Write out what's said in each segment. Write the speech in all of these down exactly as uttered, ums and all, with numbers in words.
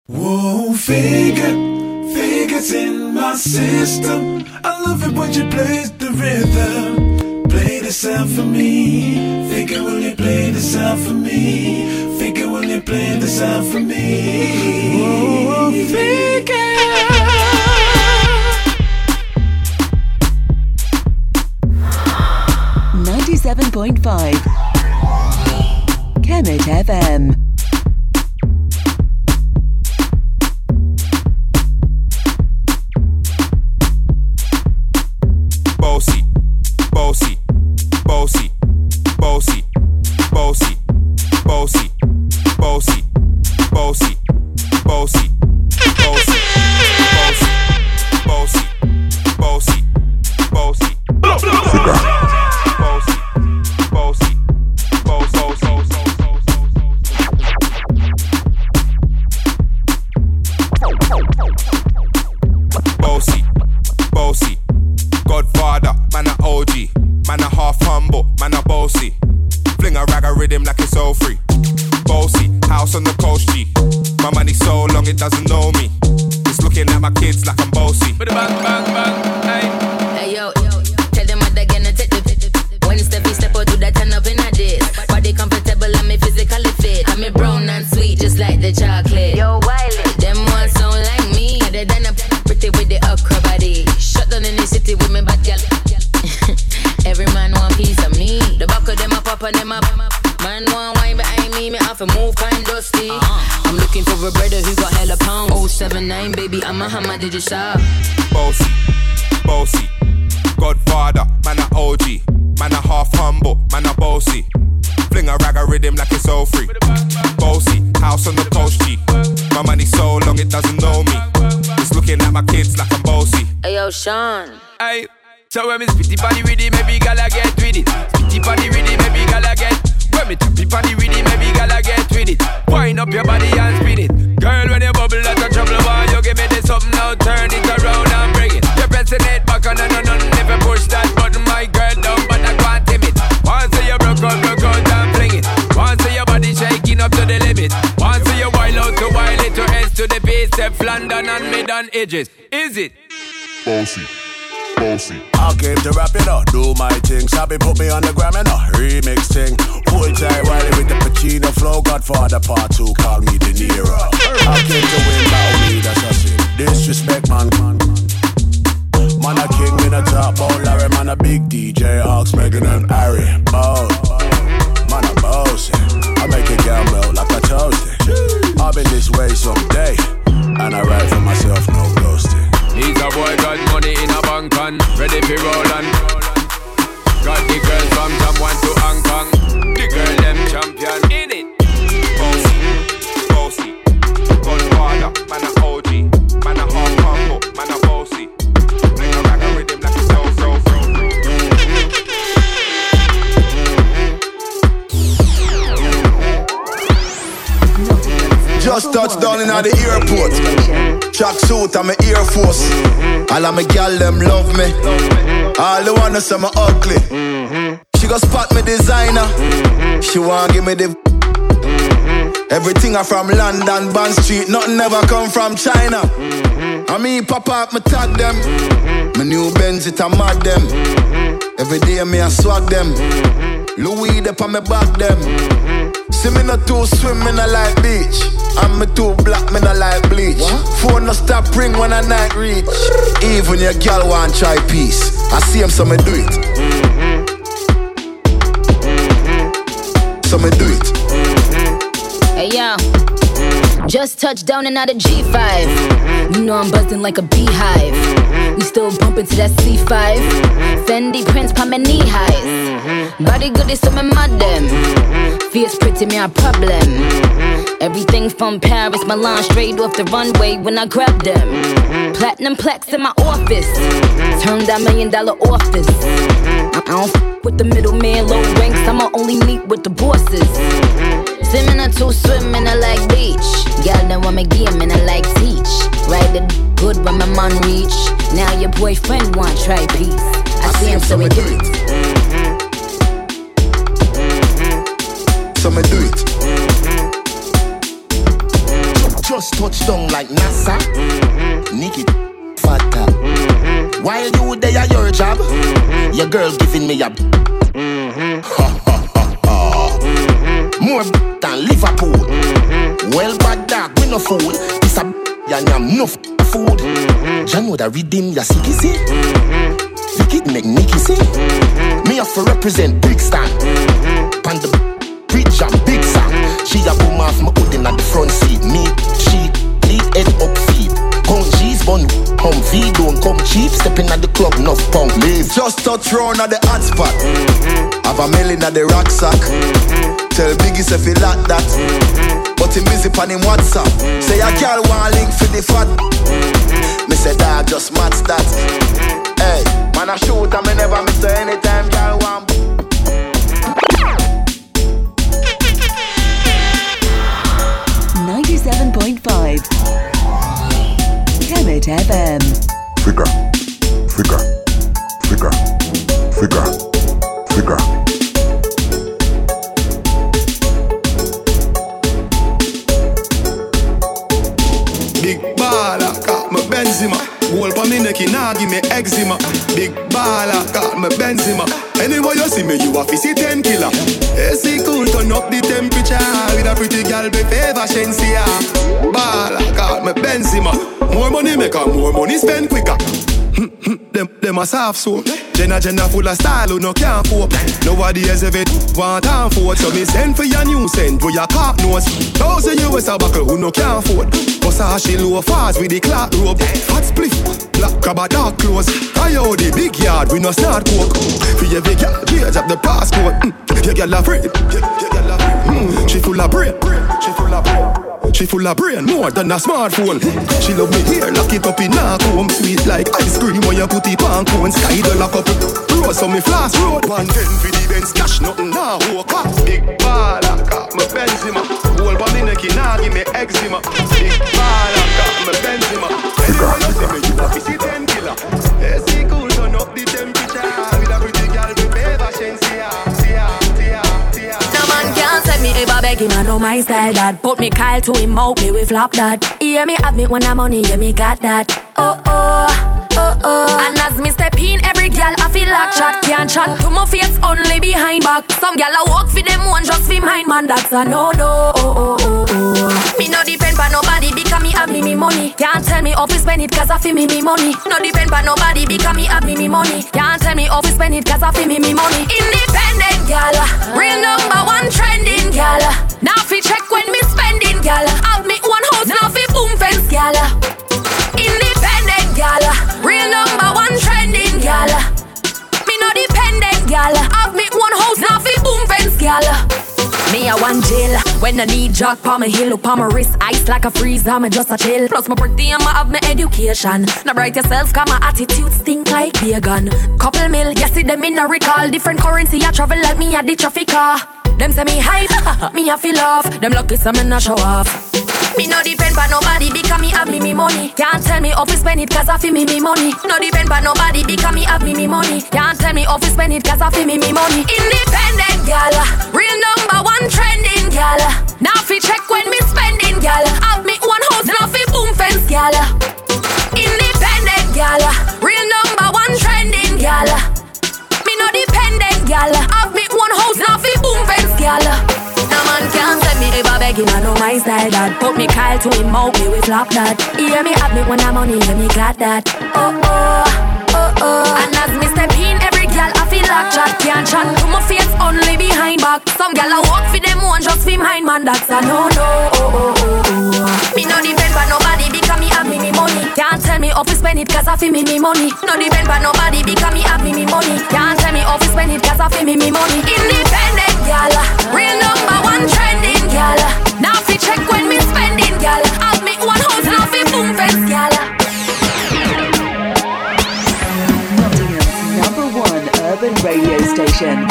Whoa, figure, figure's in my system. I love it when you play the rhythm. Play the sound for me. Figure, will you play the sound for me? Figure, will you play the sound for me? Whoa, figure. ninety-seven point five Kemet F M. Bossy, bossy, bossy, bossy, bossy, bossy, bossy, bossy, bossy, bossy, bossy, bossy, bossy, bossy. Rhythm like it's all free. Bossy, house on the coast G. My money so long it doesn't know me. It's looking at my kids like I'm bossy. Bang, bang, bang, hey. Hey yo, tell them what they're gonna take the when Steffi step out to that turn up in a dish. Body comfortable and me physically fit. I'm a brown and sweet just like the chocolate. Yo, Wiley, them ones sound like me. Other than a pretty with the okra body. Shut down in the city with me bad girl. Every man want piece of me. The back of them up, up and them up. Man want wine behind me, me have to move kind dusty. uh-huh. I'm looking for a brother who got hella pound. oh seven nine, baby, I'm a hammer, did you shop? Bossy, bossy, Godfather, man a O G. Man a half humble, man a bossy. Fling a rag a rhythm like it's all free. Bossy, house on the coast G. My money so long it doesn't know me. It's looking at my kids like I'm bossy. Hey yo, Sean. Hey, so when me spitty body with it, maybe gala get with it. Spitty body with it, maybe gala get. When me tappy body with it, maybe gala get with it. Wind up your body and spin it. Girl, when you bubble out of trouble, why you give me this something now? Turn it around and bring it. You're pressing it back on and on and never push that button, my girl, down, but I can't tame it. Once you broke out, broke out and fling it. Once your body shaking up to the limit. Once you wild out to wild it to S to the base, step London and mid on edges. Is it? Bossy. Bossy. I came to rap it up, do my thing. Sabi put me on the gram and a remix thing. Hold tight Wiley with the Pacino flow. Godfather part two, call me De Niro. I came to win, battle me, that's a sin. Disrespect, man. Man a king in a top bowl, Larry. Man a big D J, Hawks, Megan and Harry. Oh, man a bossy. I make a girl melt like a toasty. I've been this way someday, and I write for myself, no ghosting. He's a boy got money in a bank and ready for rollin'. Got the girls from Taiwan to Hong Kong. The girl them champion in it. Bossy, bossy, Godfather, man a O G, man a half humble, man a bossy. Bring a rag a rhythm like it's so so so. Just touched down in the airport. Track suit and my Air Force. All of my gal them love me. All the wanna say me ugly. She go spot me designer. She want give me the everything I from London, Bond Street. Nothing ever come from China. I mean pop up, me tag them. My new Benz it a mad them. Every day me a swag them. Louis up on me back them. See me not too swim, me not like beach. And me too black, me not like bleach. What? Phone no stop ring when I night reach. Even your girl want try peace. I see him, so me do it. So me do it. Hey yo, just touched down and out of G five. You know I'm buzzing like a beehive. We still bumping to that C five. Fendi prints pa my knee highs. Body good is so me mad them. Fierce pretty me a problem. Everything from Paris, Milan, straight off the runway when I grab them. Platinum plaques in my office. Turn that million dollar office. I don't f with the middleman, low ranks. I'ma only meet with the bosses. Swimming or two swimming, I like beach. Y'all know I'm a game and I like teach. Ride it good when my man reach. Now your boyfriend want try peace. I, I see him, so we do it. So me do it. Just touch down like NASA. Mm-hmm. Nikki fatter. Mm-hmm. While you there at your job, mm-hmm. your girl giving me a mm-hmm. ha ha ha ha. Mm-hmm. More than Liverpool. Mm-hmm. Well bad dog, we no fool. This a ya nyam no food. Mm-hmm. Ya know that redeem ya see see. Mm-hmm. Vicky make Nikki see. Mm-hmm. Me have to represent Big Stan. Mm-hmm. Pan the bridge and Big Sam. Mm-hmm. She a boom off my hoodin at the front seat. Me, she, lead head up feet. Come G's bun, come V, don't come cheap. Stepping at the club, no punk leave. Just touch round at the hot spot. Mm-hmm. Have a million at the rucksack. Mm-hmm. Tell Biggie say fi like that. Mm-hmm. But him busy pan him WhatsApp. Mm-hmm. Say a girl want link for the fat. Mm-hmm. Me say dog just match that. Mm-hmm. Hey, man I shoot and me never miss her anytime girl want. ninety-seven point five Kemet F M. Figure, figure, figure, figure, figure. Big baller, got my Benzema. Goal for me neck, nah give me eczema. Big baller, got my Benzema. Anyway you see me, you a fizzy ten killer. A C cool, turn up the temperature. With a pretty girl, be favor Shensia. Baller, got my Benzema. More money make her, more money spend quicker. Them, them a soft soap. Jenna Jenna full of style who no can't cope. Nobody has ever want time for it. So me send for your new send for your cop nose. Thousand U S a buckle who no can't afford. Cause how she low fast with the clock rope. Hot spliff, black crab a dark clothes. Coyote, big yard, we no start coke. For every girl, change up the passport. Mm. Your girl afraid, your girl afraid. Mm. She full of brain, she full of brain. She full of brain, more than a smartphone. She love me here, lock it up in a comb. Sweet like ice cream when you put it on cone. Sky the lock up, rose on me flash road. One ten for the Benz, cash nothing now. Walk up, big baller, got my Benzema. Whole body neck, nah give me eczema. Big baller, got my Benzema. Anyway you see me, you a fizzy ten killer. A C cool, turn up the temperature. With a pretty girl, be favor Shensia. No man can't set me ever beg him, I know my style that. Put me Kyle to him out, me we flop that. He hear me have me when I'm money, yeah me got that. Oh oh, oh oh. And as me step in, every girl I feel like chat. Can't chat to my face, only behind back. Some girl I walk for them one, just for mine, man, that's a no no. Oh oh oh oh. Me no depend by nobody because me have me me money. Can't tell me off to spend it cause I feel me me money. No depend by nobody because me have me me money. Can't tell me off to spend it cause I feel me me money. Independent girl, real number one trending girl. Now fi check when me spending girl. Have me one house, now fi boom fence girl. Independent girl, real number one trending girl. Me no dependent girl. Have me one house, now fi boom fence girl. Me a one jail when I need jock pa my heel up on my wrist, ice like a freezer. I'm just a chill. Plus my birthday and I have my education. Now bright yourself, cause my attitude stink like vegan. Couple mil, you see them in a recall. Different currency, I travel like me at the traffic car. Them say me hype, me a feel off. Them lucky some me not show off. Me no depend by nobody because me have me me money. Can't tell me off to spend it cause I feel me me money. No depend by nobody because me have me me money. Can't tell me off to spend it cause I feel me me money. Independent girl, real number one trending girl. Now fi check when me spending girl. Have me one house, now fi boom fence girl. Independent girl, real number one trending girl. Me no dependent girl. Have me one house, now fi boom fence girl. No man can't set me ever begging, I know my style that. Put me Kyle to him out, me we flop that. He hear me have me when I'm money, hear me got that. Oh oh, oh oh. And as me step in, every girl I feel like chat. Can't chat to my face, only behind back. Some girl I walk for them one, just for mine, man, that's a no no. Oh oh oh oh. Me no depend by nobody because me have me me money. Can't tell me off to spend it cause I feel me me money. No depend by nobody because me have me me money. Can't tell me off to spend it cause I feel me me money. Independent girl, real number one trending girl. Now fi check when me spending girl. Have me one house, now fi boom fence girl. Nottingham's number one urban radio station.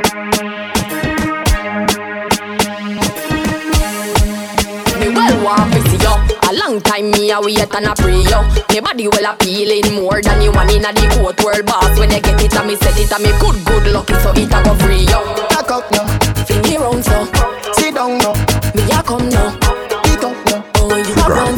Me well want to see you. A long time me a wait and a pray yo. Me body well appealing more than you want inna the court world boss. When you get it and me set it and me good good lucky so it a go free yo. Back up now, fling me round so. sit down now, Me a come now. get up now. Oh you a run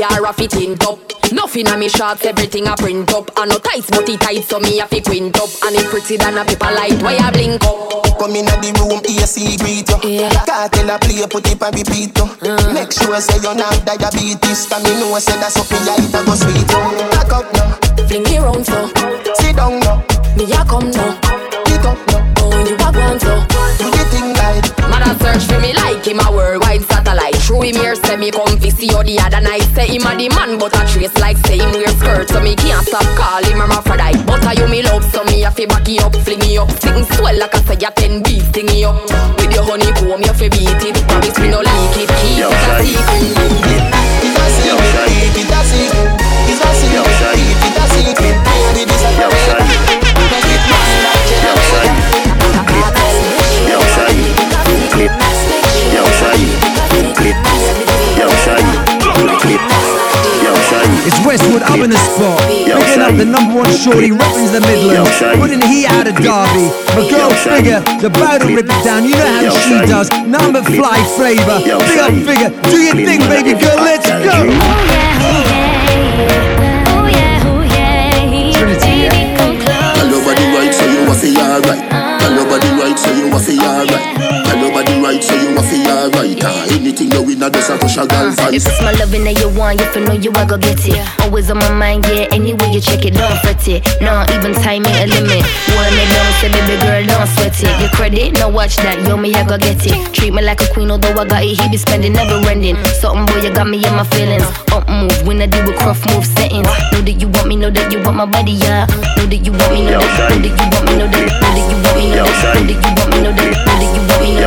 car a fitting top. Nothing on me shorts, everything I print up. I no tights, but it tight, so me a fi quint up. And it pretty than a paper light, why I blink up. Come in at the room, A C greet you. Yeah. Can't tell a play, put it and repeat you. Mm. Make sure say you not diabetes. Cause me know say that's something you eat and go sweet you. Back up now, fling me round so. Sit down now, me a come now. Pick up now, oh you a want so. Do the thing right. Man a search for me like him a worldwide satellite. Through him here say me come fi see you the other night. Say him a the man but a trace like say him wear skirt. So me can't stop call him hermaphrodite. But I you me love so me a fi back you up, fling you up. Sing swell like I say you ten beats sting you up. With your honeycomb you fi beat it. Promise me no leak it, keep it a secret. It's a secret, keep it a secret. It's a secret, keep it a secret. Baby this a secret. Make it must like you. Yo, Shai, clip. Yo, Shai, clip. Yo, Shai, clip. Yo, Shai. It's Westwood up in the spot. Picking up the number one shorty, repping the Midlands. Putting the heat out of Derby. My girl Figure, the bow to rip it down. You know how she does. Number fly flavour. Big up Figure. Do your thing, baby girl. Let's go. Oh yeah, oh yeah. Trinity, yeah. Tell nobody right, so you a feel alright. Tell nobody right, so you a feel alright. Tell nobody right, so you a feel alright. Ah, anything you win, I just a push a gun fight. If it's my loving that you want, you feel know you a go get it. Always on my mind, yeah. Anyway you check it, don't fret it. No, even time ain't a limit. One me down, say baby girl, don't sweat it. Your credit, no watch that, yo me I go get it. Treat me like a queen, although I got it, he be spending never ending. Something boy, you got me in my feelings. Up move, when I do a cruff move settings. Know that you want me, know that you want my body, yeah. Know that you want me, know that, know that you want me, know that, know that you want me, know that, know that you want me, know that, know that you want me, know that, know that you want me, know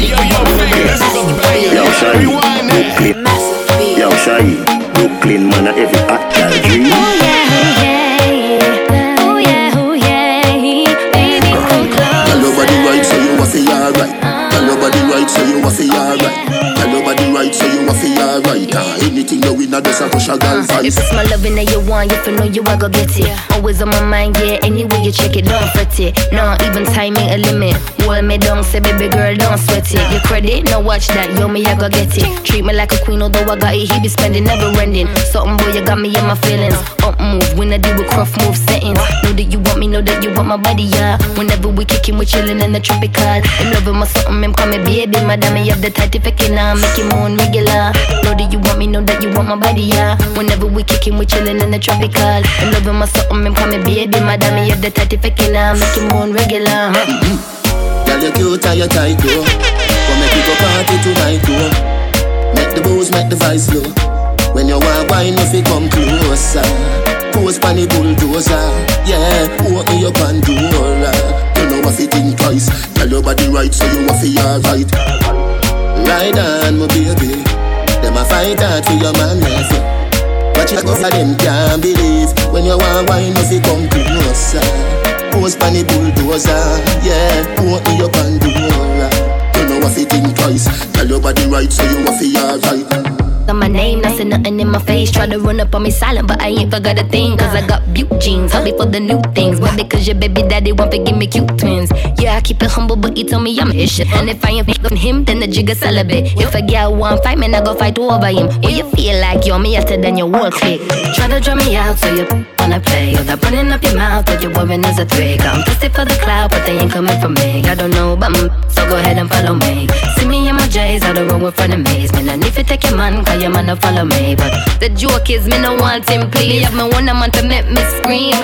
that. Yo, Shai, clip. Yo, Shai, Brooklyn man, a every hot girl dream. Oh yeah, oh yeah, oh yeah, oh yeah, baby come close. Tell nobody right, so you a feel alright. Tell nobody right, so you a feel alright. Tell nobody right, so you a feel alright. Ah, anything you win, I just a push a gun fight. If it's my loving that you want, you feel know you a go get it. Always on my mind, yeah. Anyway you check it, don't fret it. No, even time ain't a limit. Hold me down, say baby girl, don't sweat it. Your credit, no watch that, yo me I go get it. Treat me like a queen, although I got it, he be spending never ending. Something boy, you got me in my feelings. Up move, when I do a cruff move settings. Know that you want me, know that you want my body, yeah. Whenever we kicking, we chillin' in the tropical. I'm loving my something, I'm coming baby, madam, you have the tight if I can, uh, make you moan regular. Know that you want me, know that you want my body, yeah. Whenever we kicking, we chillin' in the tropical. I'm loving my something, I'm coming baby, madam, you have the tight if I can, uh, make you moan regular. Girl, you cute and you tight, though. Come make it go party tonight, though. Make the booze, make the vice flow. When you want wine, if you come closer. Post pan the bulldozer. Yeah, open your Pandora. You know what you think twice. Tell your body right, so you want to alright. Ride on, my baby. Them a fight hard for your man, left. But you go for them, can't believe. When you want wine, if you come closer. Post pan the bulldozer, yeah. Open your Pandora. You know what you think twice. Tell your body right, so you want to alright. On my name, not say nothing in my face. Try to run up on me silent, but I ain't forgot a thing. Cause I got butte jeans, hungry for the new things. But because your baby daddy want to give me cute twins. Yeah, I keep it humble, but he told me I'm his shit. And if I ain't f***ing him, then the jigger celibate. If a girl want fight, man, I go fight over him. Or you feel like you're me after then your wall click. Try to draw me out, so you wanna play. You're the running up your mouth, but you're worrying as a twig. I'm pissed for the cloud, but they ain't coming from me. I don't know, but mm, so go ahead and follow me. See me in my J's, out the road in front of me. Man, I need to take your man, cause your man don't follow me. But the joke is, me no want him, please. Have me one a man to make me scream.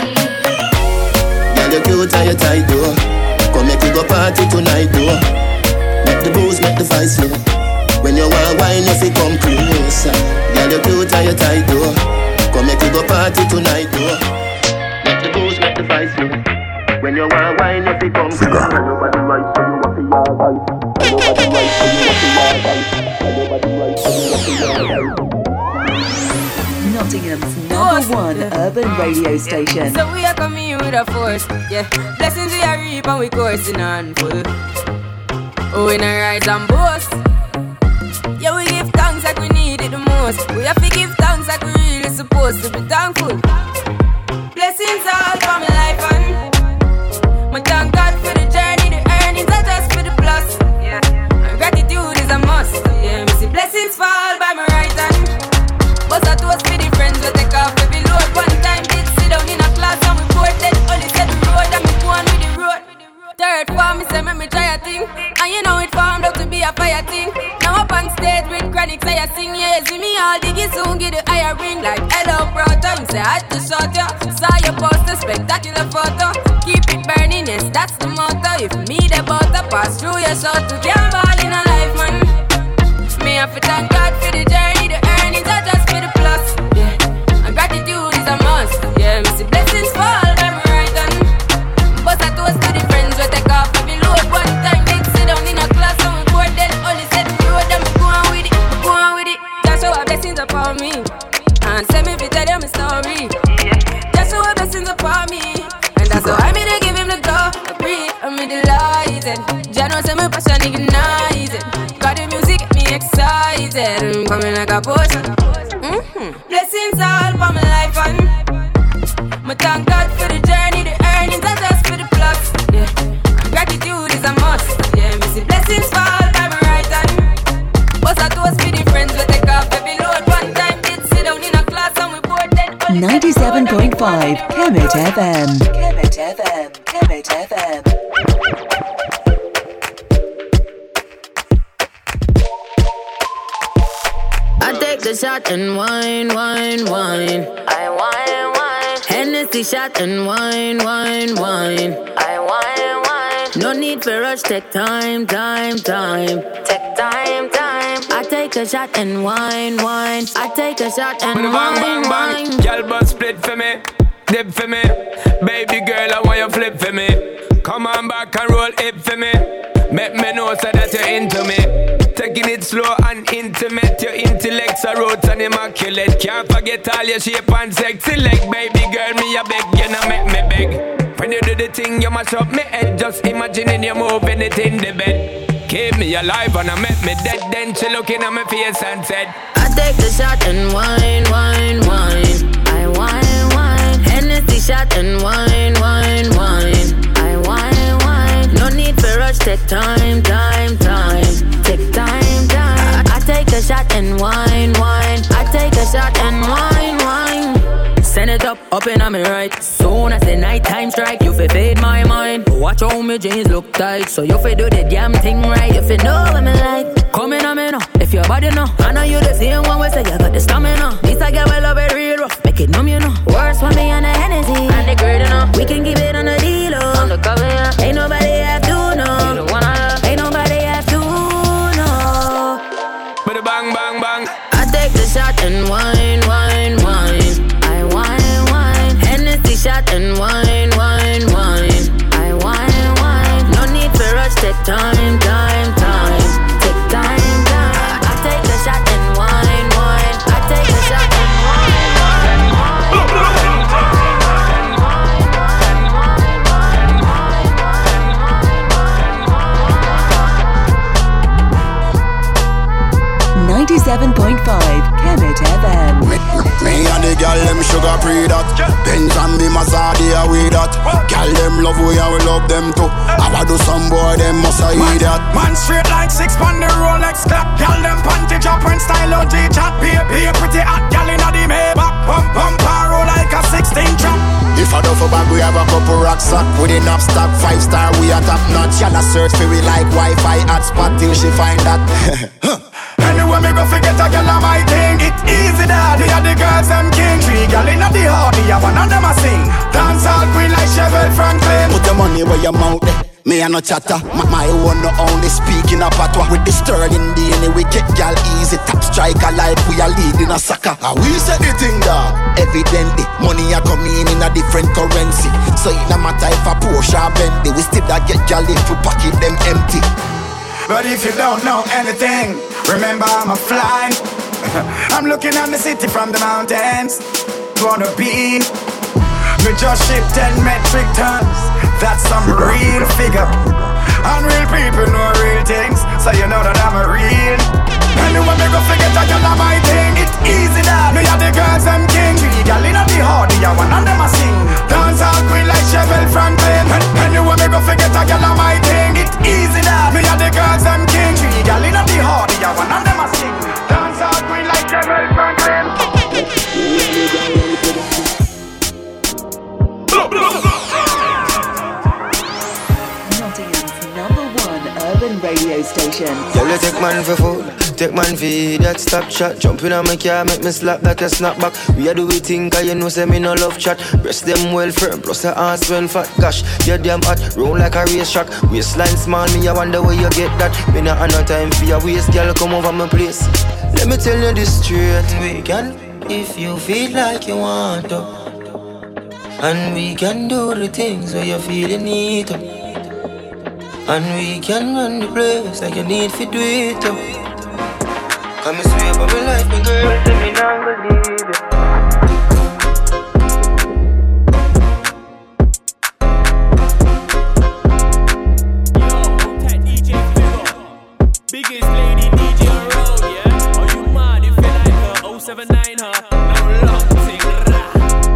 Girl, you cute and you tight, though. Come make you go party tonight, though. Make the booze, make the vice flow. When you want wine, if you come closer. Girl, you cute and you tight, though. Come make you go party tonight, though. Make the booze, make the vice flow. When you want wine, if you come closer. Nobody right, so you want to be alright. Nobody right, so you want to be alright. Nobody right, so you want to be alright. Nottingham's number one urban radio station. So we are coming with a force, yeah. Blessings we are reap and we coursing on full. Oh, we not rise and boast. Yeah, we give thanks like we need it the most. We have to give thanks like we really supposed to be thankful. Blessings all for my life and my thank God for the journey. The earnings are just for the plus. Yeah, and gratitude is a must. Yeah, me see blessings fall by my right hand. But I toast say make me try a thing. And you know it formed out to be a fire thing. Now up on stage with chronic, say I sing. Yeah, see me all diggy soon, get the higher ring. Like hello brother, you say I had to shot ya. Saw your poster, spectacular photo. Keep it burning, yes, that's the motto. If me the butter pass through your shot, to can't ball in a life, man. Me have to thank God for the journey, the earnings are just for the plus. Yeah, and gratitude is a must. Yeah, me see blessings fall by me right hand. But I toast to the friends we take off every load one time. They sit down in a class and we board then only said the road and me go on with it, go on with it. Just show our blessings upon me and send me to tell them a story. Just show our blessings upon me. That's how I made to give him the go. I breathe, I'm in the light. And Jano say my passion ignites it. Got the music get me excited. I'm coming like a potion. Mm-hmm. Blessings all for my life and my thank God for the journey. The earnings are just for the plus. Yeah, and gratitude is a must. Yeah, me see blessings fall by my right hand. But I toast for the friends we take off every load. One time did sit down in a class and we board then. ninety-seven point five Kemet F M. Kemet F M. Kemet F M. I take the shot and wine, wine, wine. I wine, wine. Hennessy shot and wine, wine, wine. I wine, wine. No need for rush, take time, time, time. Take time, time. I take a shot and wine, wine. I take a shot and wine, bang, bang, wine. bang. Y'all but split for me, dip for me. Baby girl, I want you flip for me. Come on back and roll it for me. Make me know so that you're into me. Taking it slow and intimate. Your intellect's a roots and immaculate. Can't forget all your shape and sexy leg. Baby girl, me a beg, you know make me beg. When you do the thing, you mash up me head. Just imagining you moving it in the bed. Keep me alive and I make me dead. Then she looking at my face and said, I take the shot and wine, wine, wine. I wine, wine. Hennessy shot and wine, wine, wine. I wine, wine. No need for rush, take time, time, time. Take time, time. I, I take a shot and wine, wine. I take a shot and wine, wine. Send it up, up in on me right. Soon as the night time strike, you fi fade my mind. Watch how me jeans look tight, so you fi do the damn thing right. You fi know what me like. Come in on me now, if your body know. I know you the same one we say you got the stamina. This I get well love it real rough, make it numb you know. Worse for me on the Hennessy and the girl you know. We can keep it on the deal on the cover, yeah. Ain't nobody have to know. You the one I love. Ain't nobody have to know. But the bang, bang, bang. I take the shot and wine, wine, wine. I wine, wine. Hennessy shot and wine, wine, wine. I wine, wine. No need for rush, take time, time, time. Take time, time. I take the shot and wine, wine. I take the shot and wine, wine, ninety-seven point five Kemet F M. Me, me and the gal them sugar pre that. Benz and the Mazda away that. Gal them love we and we love them too. I want do some boy them must I eat that. Man straight like six on the Rolex clock. Gal them panty chop and style on G-chat. Be a, be a pretty hot gal inna the Maybach. Pump pump roll like a sixteen trap. If I do for bag we have a couple rocks up. With enough stock, five star we a top notch. Y'all a search for we like Wi-Fi hotspot till she find that. Anyway, me go forget a girl on my thing. It easy that we are the girls them king. Three girl inna the heart, the one of them a sing. Dance all queen like Chevelle Franklin. Put the money where your mouth there. Me a no chatter. My, my one no only speaking a patois. With the sterling D N A we get gal easy. Top striker like we are leading a soccer. And we say the thing dog. Evidently, money a come in in a different currency. So it no matter if a Porsche or Bentley, we still a get gal if we pocket them empty. But if you don't know anything, remember I'm a fly. I'm looking at the city from the mountains. Gonna be. We just ship ten metric tons. That's some real figure. Unreal people know real things, so you know that I'm a real. Anyway, me go forget a girl on my thing. It's easy that me and the girls them king. Three girl inna the heart, the one of them a sing. Dance all queen like Chevelle Franklin. Anyway, me go forget a girl on my thing. It's easy that me and the girls them king. Three girl inna the heart, the one of them a sing. Dance all queen like Chevelle Franklin. Nottingham's number Urban radio station. Girl, you take man for food, take man for that stop chat. Jump in on my car, make me slap that a snapback. We a do we think, cause you know say me no love chat. Breast them well firm, plus the ass well fat. Gosh, you're damn hot, roll like a race track. Waistline small, me I wonder where you get that. Me not have no time for your waist, girl, come over my place. Let me tell you this straight. We can, if you feel like you want to. And we can do the things where you feel you need to. And we can run the place like you need to do it to. Come and swear for my life, my girl, tell me not believe it. Biggest lady D J on road, yeah? Are you mad if you like her? oh seven nine her, no long thing, rah.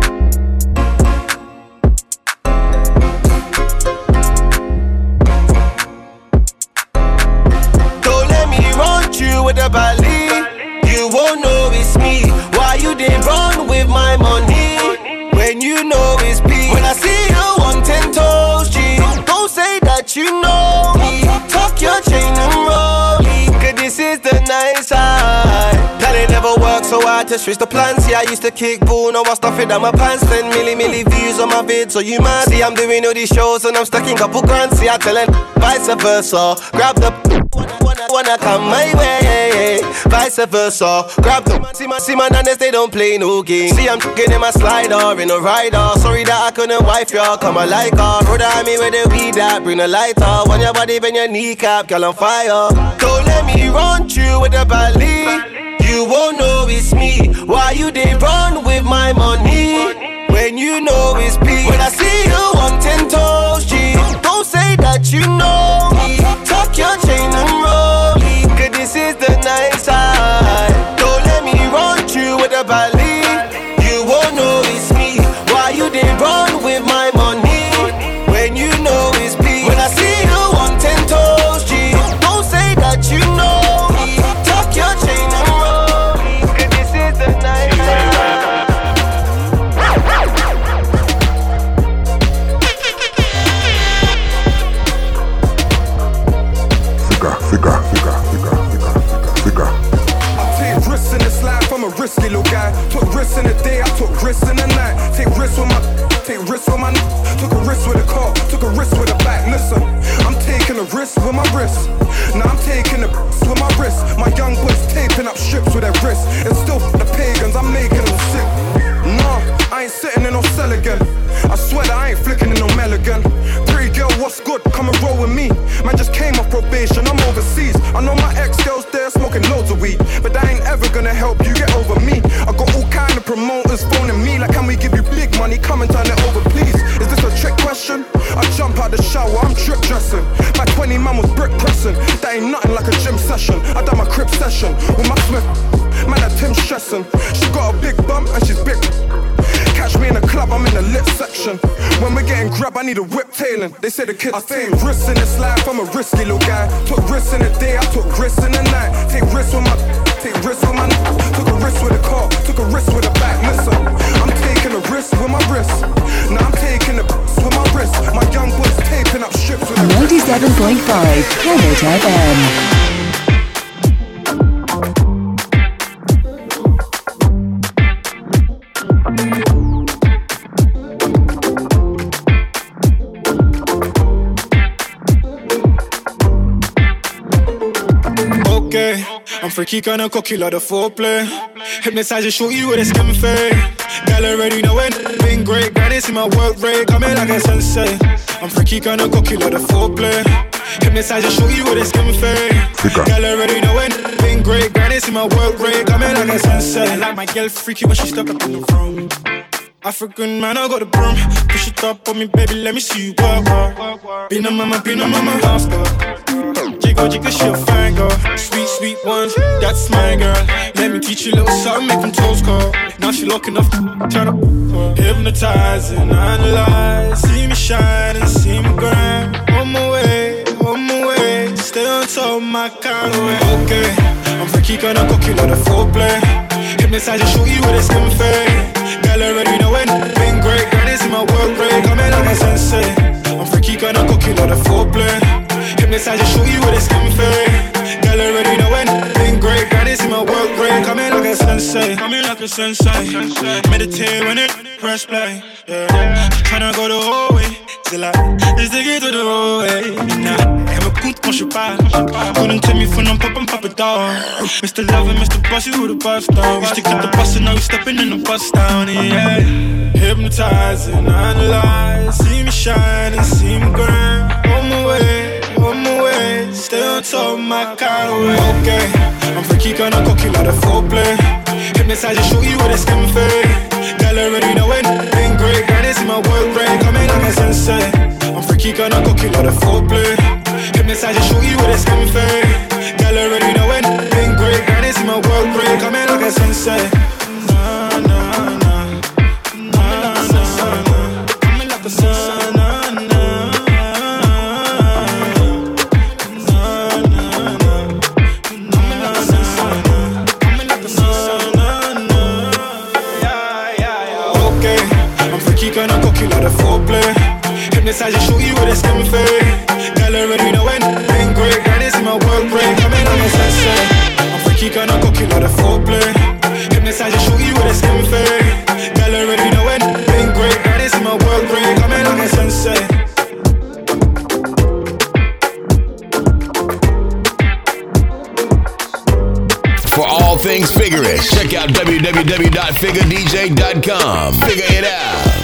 Don't let me run you with a belly. You won't know it's me. Why you didn't run with my money? When you know it's me. When I see you on ten toes, G, don't say that you know me. Tuck your chain and roll me, cause this is the nice side. That it never worked, so I had to switch the plans. See, I used to kick ball, now I stuff it down my pants. Ten milli milli views on my vid, so you mad. See, I'm doing all these shows and I'm stacking couple grand. See, I tellin' vice versa. Grab the wanna, wanna come my way. Vice versa. Grab the see my see my nanas, they don't play no game. See, I'm tricking in my slider, in a rider. Sorry that I couldn't wife y'all, come I like her. Brother, I mean where the weed at, bring the lighter. On your body, bend your kneecap, girl on fire. Don't let me run you with a belly. You won't know it's me. Why you did run with my money? When you know it's me. When I see you on ten toes, G, don't say that you know me. Tuck your chain and roll me, cause this is the nice side. Don't let me run you with a belly. You won't know it's me. Why you did run with my money? When you know it's me. When I see you on ten toes, G, don't say that you know me. Tuck your chain and roll me, cause this is the night. Figure, figure, figure, figure, figure, figure. I take risks in this life, I'm a risky little guy. Took risks in the day, I took risks in the night. Take risks with my, take risks with my. Took a risk with a car, took a risk with a bike. Listen, I'm taking a risk with my wrist. Now I'm taking a risk with my wrist. My young boys taping up strips with their wrists. And still for the pagans, I'm making them sick. Nah, I ain't sitting in no cell again. I swear that I ain't flicking in no Meligan. Pretty girl, what's good? Come and roll with me. Man just came off probation, I'm overseas. I know my ex-girl's there smoking loads of weed, but that ain't ever gonna help you get over me. I got all kind of promoters phoning me like, can we give you big money? Come and turn it over, please. Is this a trick question? I jump out the shower, I'm drip dressing. My twenty man was brick pressing. That ain't nothing like a gym session. I done my crib session with my Smith. Man, that Tim stressing. She got a big bum and she's big. Catch me in the club, I'm in the lit section. When we're getting grabbed, I need a whip tailing. They say the kids I take risks in this life, I'm a risky little guy. Took risks in the day, I took risks in the night. Take risks with my, take risks with my. Took a risk with a car, took a risk with a bag. Listen, I'm taking a risk with my wrist. Now I'm taking a risk with my wrist. My young boys taping up strips with a ninety-seven point five Planet F M. I'm freaky, kinda cocky, lot of foreplay. Hypnotize you, show you with a skin fade. Girl already know it, been great. Granny see my work rate, coming like a sensei. I'm freaky, kinda cocky, lot of foreplay. Hypnotize you, show you with a skin fade. Girl already know it, been great. Granny see my work rate, coming like a sensei. Like my girl freaky when she step up in the room. African man, I got the broom. Push it up on me, baby, let me see you work, work. Be no mama, be no mama, last girl. Jiggle, jiggle, she a fine girl. Sweet, sweet one, that's my girl. Let me teach you a little something, make them toes curl. Now she looking off, tryna uh, hypnotize and analyze. See me shine and see me grind. On my way, on my way. Stay on top of my kind of way. Okay, I'm freaky, kinda cocky, lot of foreplay. Hypnotize and show you with a skin fade. Girl already know it, been great. Granny's in my work rate, coming like a sensei. I'm freaky, kinda cocky, lot of foreplay. Hypnotize you, show you with a skin fade. Girl, already know when. Been great, granny, see my work rate. Come in like a sensei, come in like a sensei. Meditate when it press play. Yeah. Tryna go the whole way. C'est là, je sais que tout the whole way. Nah, elle m'écoute quand je parle. Couldn't tell me for no pop and pop it down. Mister Lover, Mister Bossy, who the bus down. We stick to the bus and now we stepping in the bus down. Yeah. Hypnotize and analyze. See me shine and see me grind. On my way, on my way. Stay on top of my kind of way. Okay, I'm freaky, kinda cocky like a foreplay. Hypnotize and show you with a skin fade. Girl, already know it. Been great, granny, see my work rate. Come in like a sensei. I'm freaky, kinda cocky like a foreplay. Hypnotize and show you with a skin fade. Girl, already know it. Been great, granny, see my work rate. Come in like a sensei. Nah, nah, nah. Nah, nah, nah. Come in like a sensei. Nah, nah. Kinda cocky like a foreplay. Hypnotize you, show you with a skin fade. Girl, already know when. Been great, granny, see my work rate. Come in like a sensei. I'm freaky, kinda cocky like a foreplay. Hypnotize you, show you with a skin fade. Girl, already know when. Been great, granny, see my work rate. Come in like a sensei. For all things Figurish, check out w w w dot figure d j dot com. Figure it out.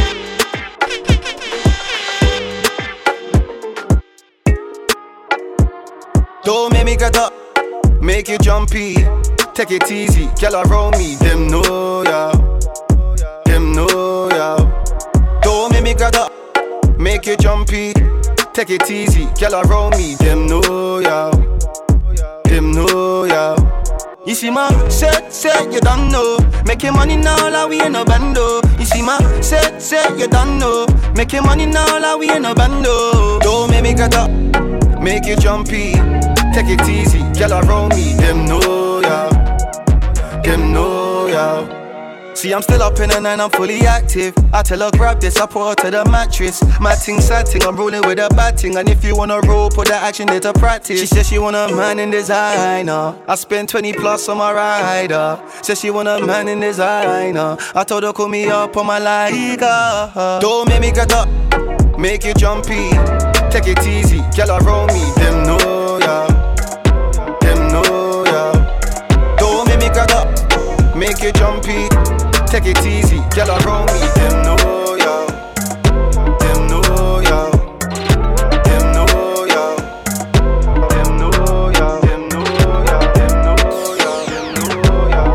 Don't make me get up, make you jumpy. Take it easy, girl around me. Them know ya, them know ya. Don't make me get up, make you jumpy. Take it easy, girl around me. Them know ya, them know ya. You see my set, set, you don't know. Making money now like we in a bando. You see my set, set, you don't know. Making money now like we in a bando. Don't make me get up, make you jumpy. Take it easy, girl around me. Them know ya, them know ya. See, I'm still up in the night, I'm fully active. I tell her grab this, I put her to the mattress. My ting sad ting, I'm rolling with a bad ting. And if you wanna roll, put that action there to practice. She said she want a man in designer. I spent twenty plus on my rider. Said she want a man in designer. I told her call me up on my Liga. Don't make me get up, make you jumpy. Take it easy, girl around me. Them know ya, them know ya. Don't make me get up, make you jumpy. Take it easy, girl around me. Them know ya, them know ya, them know ya, them know ya, them know ya, them know ya,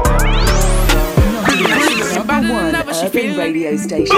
them know ya. Urban radio station.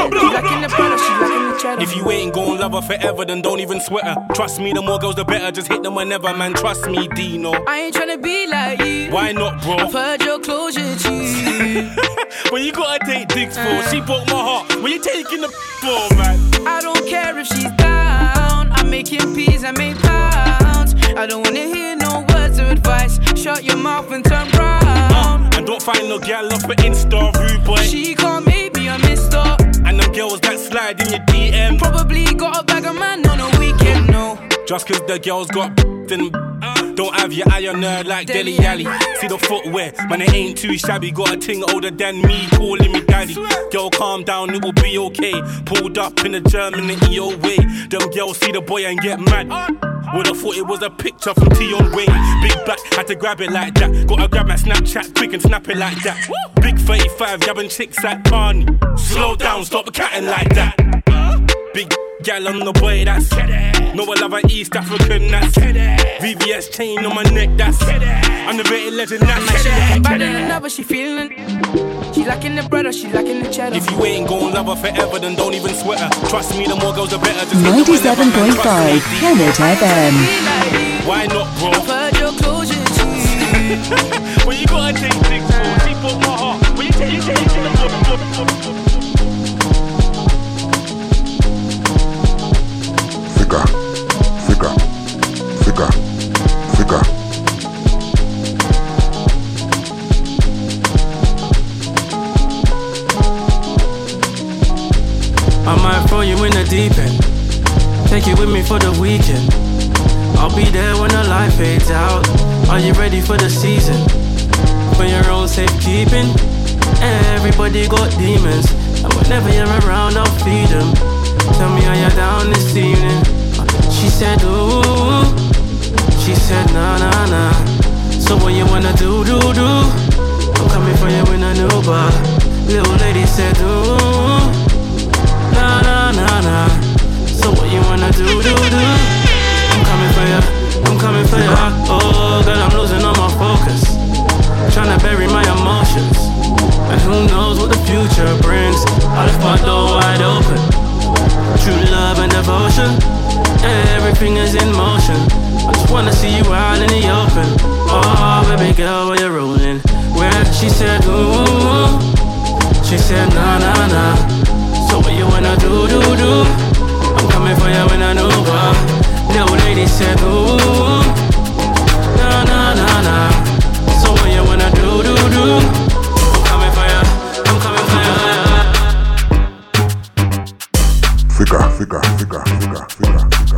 If you ain't gon' love her forever, then don't even sweat her. Trust me, the more girls, the better. Just hit them whenever, man. Trust me, Dino. I ain't tryna be like you. Why not, bro? I've heard your closure, G. When you gotta take dicks for, she broke my heart. When you taking the for, man? I don't care if she's down. I'm making peas, I make pounds. I don't wanna hear no words of advice. Shut your mouth and turn round. Uh, and don't find no gal off of Insta, rude boy. She can't make me a mister. And them girls that slide in your D M probably got a bag of man on a weekend, no. Just cause the girls got then don't have your eye on her like Deli Alley. See the footwear, man, it ain't too shabby. Got a ting older than me, calling me daddy. Girl, calm down, it will be okay. Pulled up in a German and E O way. Them girls see the boy and get mad. Would've thought it was a picture from Tion Wayne. Big back, had to grab it like that. Gotta grab my Snapchat quick and snap it like that. Big thirty-five, yabbing chicks at Barney. Slow down, stop catting like that. Big gal on the boy, that's no I love an East African, that's V V S chain on my neck, that's underrated legend, that's better than ever, she feeling. She lacking the bread or she lacking the cheddar. If you ain't gon' love her forever, then don't even sweat her. Trust me, the more girls the better. Just ninety-seven point five Kemet F M. Why not, bro? I've heard your closure, G. When you gotta take things for, she broke my heart. When you take, you take, you take. Figure, figure, figure, figure. I might throw you in the deep end. Take you with me for the weekend. I'll be there when the light fades out. Are you ready for the season? For your own safekeeping. Everybody got demons, and whenever you're around, I'll feed them. Tell me how you're down this evening. She said, ooh. She said, nah, nah, nah. So what you wanna do, do, do? I'm coming for you in a new bar. Little lady said, ooh. Nah, nah, nah, nah. So what you wanna do, do, do? I'm coming for you, I'm coming for you. Oh, girl, I'm losing all my focus. Tryna bury my emotions. And who knows what the future brings. I left my door wide open. True love and devotion. Everything is in motion. I just wanna see you out in the open. Oh, baby girl, where you rolling? Where she said, ooh. She said, nah, nah, nah. So what you wanna do, do, do? I'm coming for you in a new bar. Little lady said, ooh. Nah, nah, nah, nah. So what you wanna do, do, do? I'm coming for you, I'm coming for you. Figure, figure, figure, figure, figure, figure,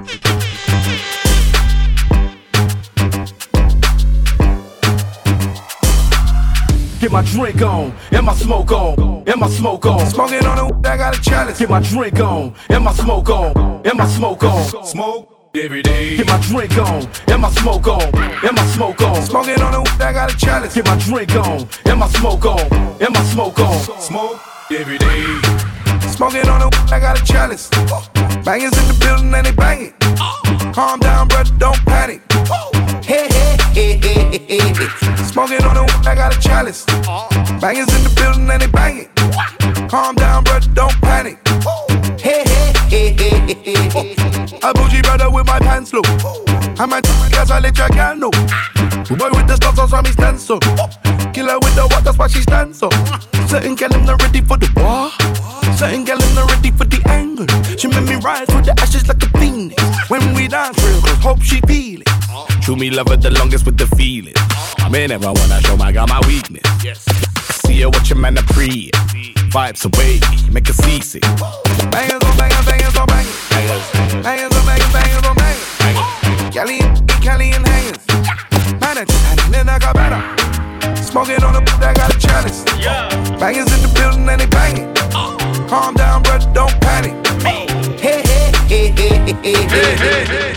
Get my drink on, and my smoke on, and my smoke on. Smoking on the I got a challenge. Get my drink on, and my smoke on, and my smoke on. Smoke every day. Get my drink on, and my smoke on, and my smoke on. Smoking on the I got a challenge. Get my drink on, and my smoke on, and my smoke on. Smoke every day. Smoking on the I got a challenge. Bangers in the building and they bang it. Calm down, brother, don't panic. Hey, hey, hey, hey, hey, hey. Smoking on the I got a chalice. Bangers in the building and they bang it. Calm down, brother, don't panic. Hey, hey, hey, hey, hey, hey. A bougie brother with my pants low. I might tell my guys I let your girl know. Boy with the stars on me stand so. Killer with the what, that's why she stands so. Certain girl I'm not ready for the war. Certain girl I'm not ready for the angle. She made me rise through the ashes like a phoenix. When we dance real close, hope she feel it. True me love her the longest with the feeling. I may never wanna show my girl my weakness. Yes. See her watch your man a pre. Vibes away, make her seasick. Bangers on bangers, bangers on bangers. Bangers on bangers, bangers on bangers. Kelly and Kelly and hangers. Man, I just had it, then I got better. Smoking on the boot, I got a chalice. Bangers in the building and they bang it. Calm down, brother, don't panic. Hey, hey, hey, hey, hey, hey, hey, hey.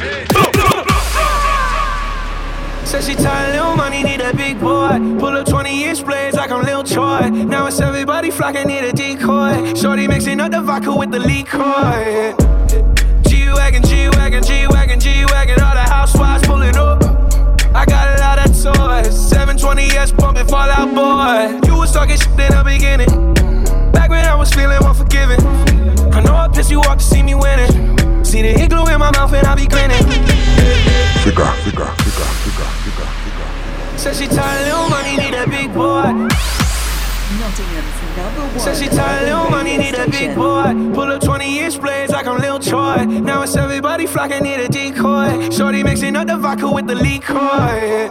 Said she tired, little money, need a big boy. Pull up twenty inch blades like I'm Lil Troy. Now it's everybody flocking, need a decoy. Shorty mixing up the vodka with the liquor. G-Wagon, G-Wagon, G-Wagon, G-Wagon. All the housewives pulling up. I got a lot of toys. seven twenty S pumping Fall Out Boy. You was talking shit in the beginning. Back when I was feeling unforgiving. I know I pissed you off to see me winning. See the hit glue in my mouth and I be grinning. Figure, figure, figure, figure, figure, figure. Said she tired, little money, need a big boy. Nottingham's number one. Said she tired, little money, need a big boy. Pull up twenty inch blades like I'm Lil Troy. Now it's everybody flocking, need a decoy. Shorty mixing up the vodka with the liquor.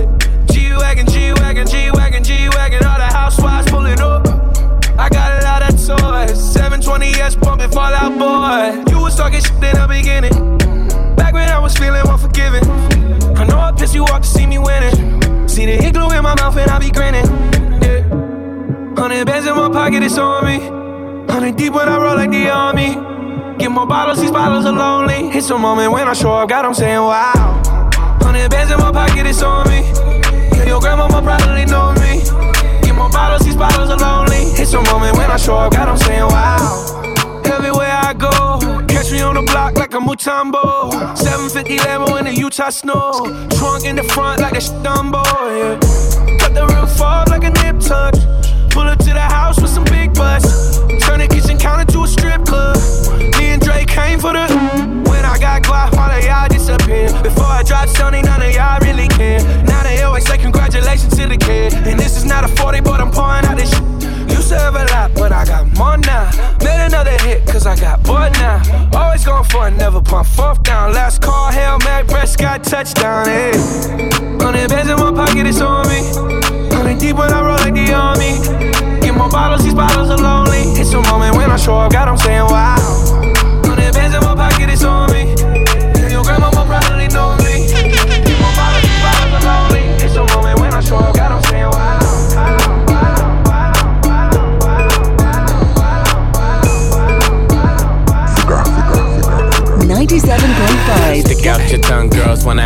G-Wagon, G-Wagon, G-Wagon, G-Wagon. All the housewives pulling up. I got a lot of toys. seven twenty S pumping Fall Out Boy. You was talking shit in the beginning. Back when I was feeling unforgiving. I know I pissed you off to see me winning. See the hit glue in my mouth and I be grinning. Yeah. Hundred bands in my pocket, it's on me. Hundred deep when I roll like the army. Get more bottles, these bottles are lonely. It's a moment when I show up, God, I'm saying wow. Hundred bands in my pocket, it's on me. Yeah, your grandmama probably know me. Get more bottles, these bottles are lonely. It's a moment when I show up, God, I'm saying wow. Everywhere I go, catch me on the block like a Mutombo. seven fifty Lambo in the Utah snow. Trunk in the front like a Dumbo, yeah. Cut the roof off like a nip tuck. Pull up to the house with some big butts. Turn the kitchen counter to a strip club. Me and Drake came for the. When I got guap, all of y'all disappear. Before I dropped Sony, none of y'all really care. Now they always say congratulations to the kid. And this is not a forty, but I'm pouring out this shit. Used to have a lot, but I got more now. Made another hit, cause I got bored now. Always going for it, never pump fourth down. Last call, Hail Mary, Prescott, touchdown, hey. Hundred bands in my pocket, it's on me. Hundred deep when I roll like the army. Get more bottles, these bottles are lonely. It's a moment when I show up, God, I'm saying wow. Hundred bands in my pocket, it's on me. And your grandma probably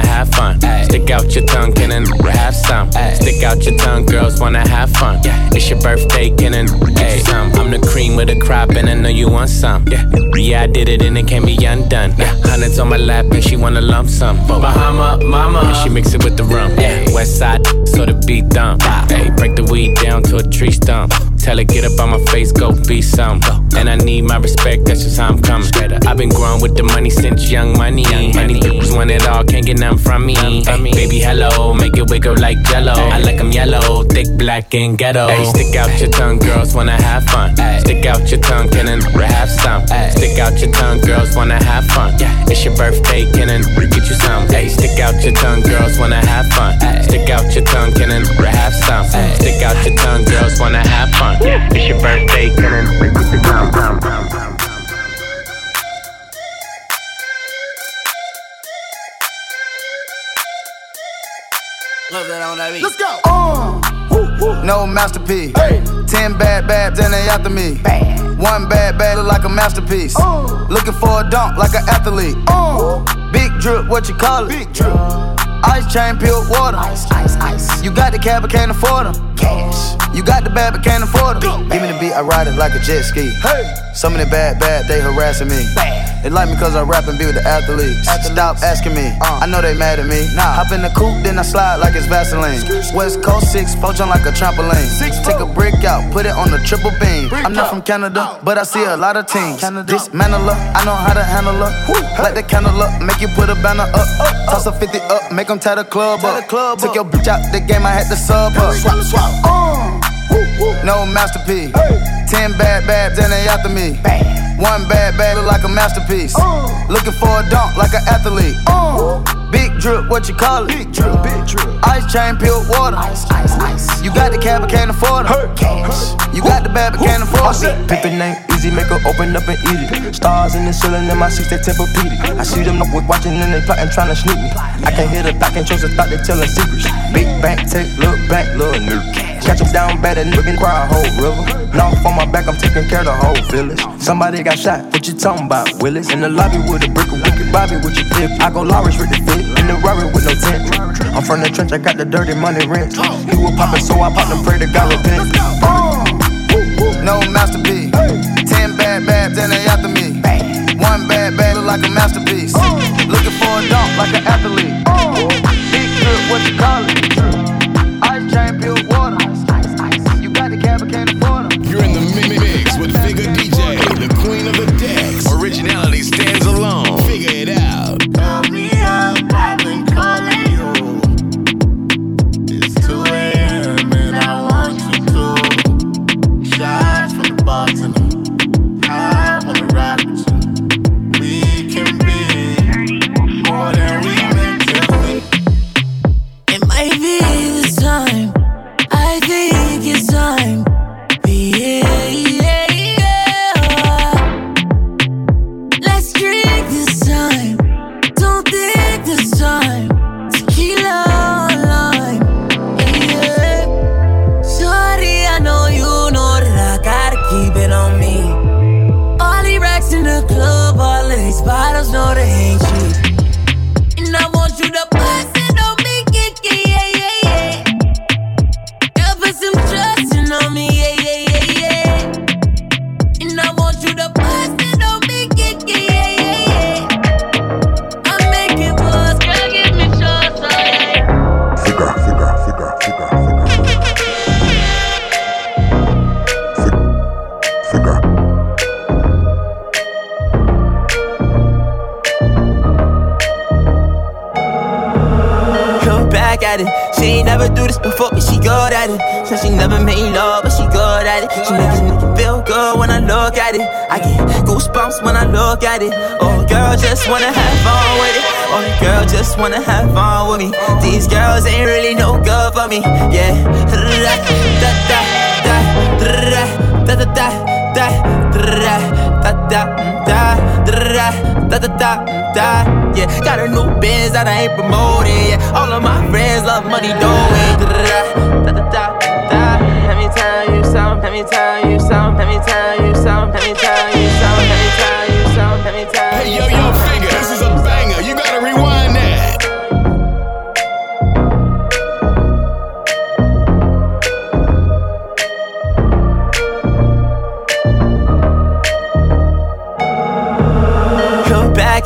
have fun. Ay. Stick out your tongue, can and have some. Ay. Stick out your tongue, girls wanna have fun. Yeah. It's your birthday, can and hey, some. I'm the cream with a crop, and I know you want some. Yeah, yeah, I did it, and it can't be undone. Yeah. Hundreds on my lap, and she wanna lump some. Bahama, mama, and she mix it with the rum. Yeah. West side, so the beat dump. Hey, break the weed down to a tree stump. Tell her get up on my face, go be some. And I need my respect, that's just how I'm coming. I've been growing with the money since young money. Money bitches want it all, can't get none from me. Ay, baby, hello, make it wiggle like jello. I like them yellow, thick, black, and ghetto. Ay, stick out your tongue, girls wanna have fun. Ay, stick out your tongue, can and have some. Ay, stick out your tongue, girls wanna have fun. Yeah, it's your birthday, can and get you some. Ay, stick out your tongue, girls wanna have fun. Ay, stick out your tongue, can and have some. Ay, stick out your tongue, girls wanna have fun. Yeah, it's your birthday, can and get you some. Let's go. Uh, no masterpiece. Hey. Ten bad babs and they after me. Bad. One bad bad look like a masterpiece. Uh. Looking for a dunk like an athlete. Uh. Big drip, what you call it? Big drip. Ice chain, pure water. Ice, ice, ice. You got the cab, but can't afford them. Cash. You got the bad, but can't afford them. Give me the beat, I ride it like a jet ski. Hey. Some of the bad, bad, they harassing me. Bad. They like me cause I rap and be with the athletes. athletes. Stop asking me, uh. I know they mad at me. Nah. Hop in the coupe, then I slide like it's Vaseline. West Coast six, four jump like a trampoline. Six, Take a brick out, put it on the triple beam. Brick I'm not from Canada, but I see a lot of teams. Canada. Dismantle her, I know how to handle her. Hey. Light the candle up, make you put a banner up. up, up. Toss a fifty up, make them tie the club tie up. The club Took up. Your bitch out the game, I had to sub her. Swap, swap. Uh. No masterpiece. Hey. Ten bad babs and they after me. Bad. One bad bad look like a masterpiece. Uh. Looking for a dunk like an athlete. Uh. Big drip, what you call it? Big drip, big drip. Ice chain, pure water. Ice, ice, ice. You got the cab, but can't afford it. Cash. You got the bad, but can't afford it. Pick the name, easy, make her open up and eat it. Stars in the ceiling, in my seats, they Tempur-Pedic. I see them up with watching and they plotting, trying to sneak me. I can't hear the thought, can't trust the thought, they telling secrets. Big bank, take, look back, little nigga. Catch them down bad and looking, cry a whole river. Now on my back, I'm taking care of the whole village. Somebody got shot, what you talking about, Willis? In the lobby with a brick of wicked Bobby with your flip. I go Lawrence with the fit, in the Rari with no tent. I'm from the trench, I got the dirty money rent. He was poppin', so I popped and pray to God repent. Uh, no masterpiece. Ten bad babs and they after me. One bad bad look like a masterpiece. Looking for a dunk like an athlete. Big drip, what you call it? Ice chain, pure water. You got the cab, but can't afford them. You're in the mix with Figure D J, the queen of the decks. Originality stands alone. Figure it out. Call me up, I've been calling you. It's two a.m. and I want you to. Shots from the bartender. I wanna ride with you. We can be more than we meant to be. It might be this time. I think it's time. Yeah, yeah, yeah. Let's drink this time. Don't think this time. Tequila lime. Yeah. Shorty, I know you know that I gotta keep it on me. All the racks in the club, all of these bottles know they ain't cheap. And I want you to bust it on me, yeah, yeah, yeah, yeah. Girl, put some trust in on me, yeah, yeah, yeah, yeah. And I want you to bust it on me, yeah, yeah, yeah, yeah. I make it bust, girl, give me trust, oh yeah. Figure, figure, figure, figure, figure. Figure. Come back at it. She ain't never do this before, but she good at it. So she never made love, but she good at it. She make a nigga feel good when I look at it. I get goosebumps when I look at it. Oh, girl, just wanna have fun with it. Oh, girl, just wanna have fun with me. These girls ain't really no good for me. Yeah. Da da da da da da da da da da da da da. Yeah, got a new biz that I ain't promoting. Yeah, all of my friends love money, doing. Da da da da. Let me tell you something. Let me tell you something. Let me tell you something. Let me tell you something. Let me tell you something. Let me tell you. Hey yo yo, Figure, this is a banger. You gotta rewind that.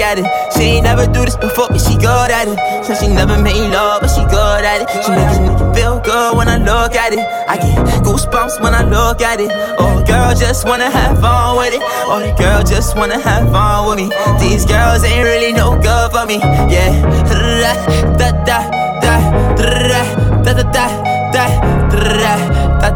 at it. She ain't never do this before, but she good at it. So she never made love, but she good at it. She make me feel good when I look at it. I get goosebumps when I look at it. Oh, girl just wanna have fun with it. Oh, the girl just wanna have fun with me. These girls ain't really no good for me. Yeah, da da da da da da da da da da da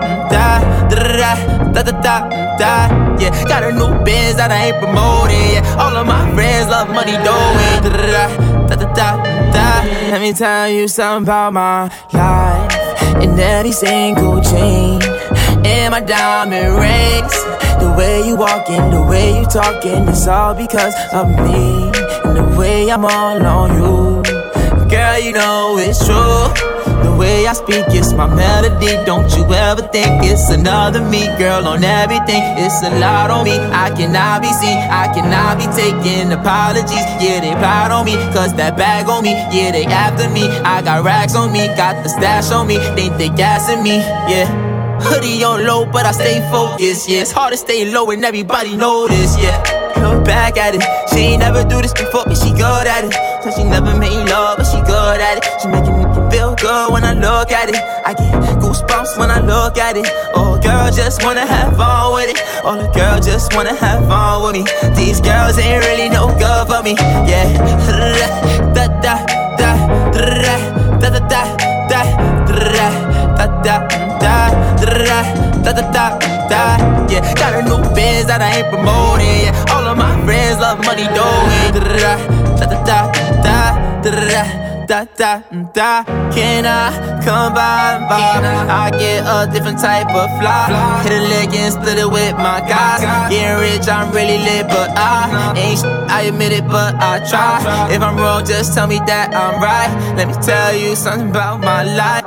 da da da da. Yeah, got a new biz that I ain't promoting. Yeah, all of my friends love money doing. Da da da da. Let me tell you something about my life. In every single chain, in my diamond rings. The way you walking, the way you talking, it's all because of me. And the way I'm all on you, girl, you know it's true. The way I speak, it's my melody. Don't you ever think it's another me, girl, on everything. It's a lot on me, I cannot be seen, I cannot be taking apologies. Yeah, they proud on me, cause that bag on me. Yeah, they after me, I got racks on me, got the stash on me. Think they gassing me, yeah. Hoodie on low, but I stay focused, yeah. It's hard to stay low and everybody know this, yeah. Look back at it, she ain't never do this before, but she good at it. So she never made love, but she good at it. She making me feel good when I look at it. I get goosebumps when I look at it. Oh, girl just wanna have fun with it. Oh, the girl just wanna have fun with me. These girls ain't really no good for me, yeah. Da da da da da da da da da da da da da da da. Yeah, got a new biz that I ain't promoting. Yeah, all of my friends love money doing. Da da da da da da da da. Can I come by, by? I get a different type of fly. Hit a leg and split it with my guys. Getting rich, I'm really lit, but I ain't sh- I admit it, but I try. If I'm wrong, just tell me that I'm right. Let me tell you something about my life.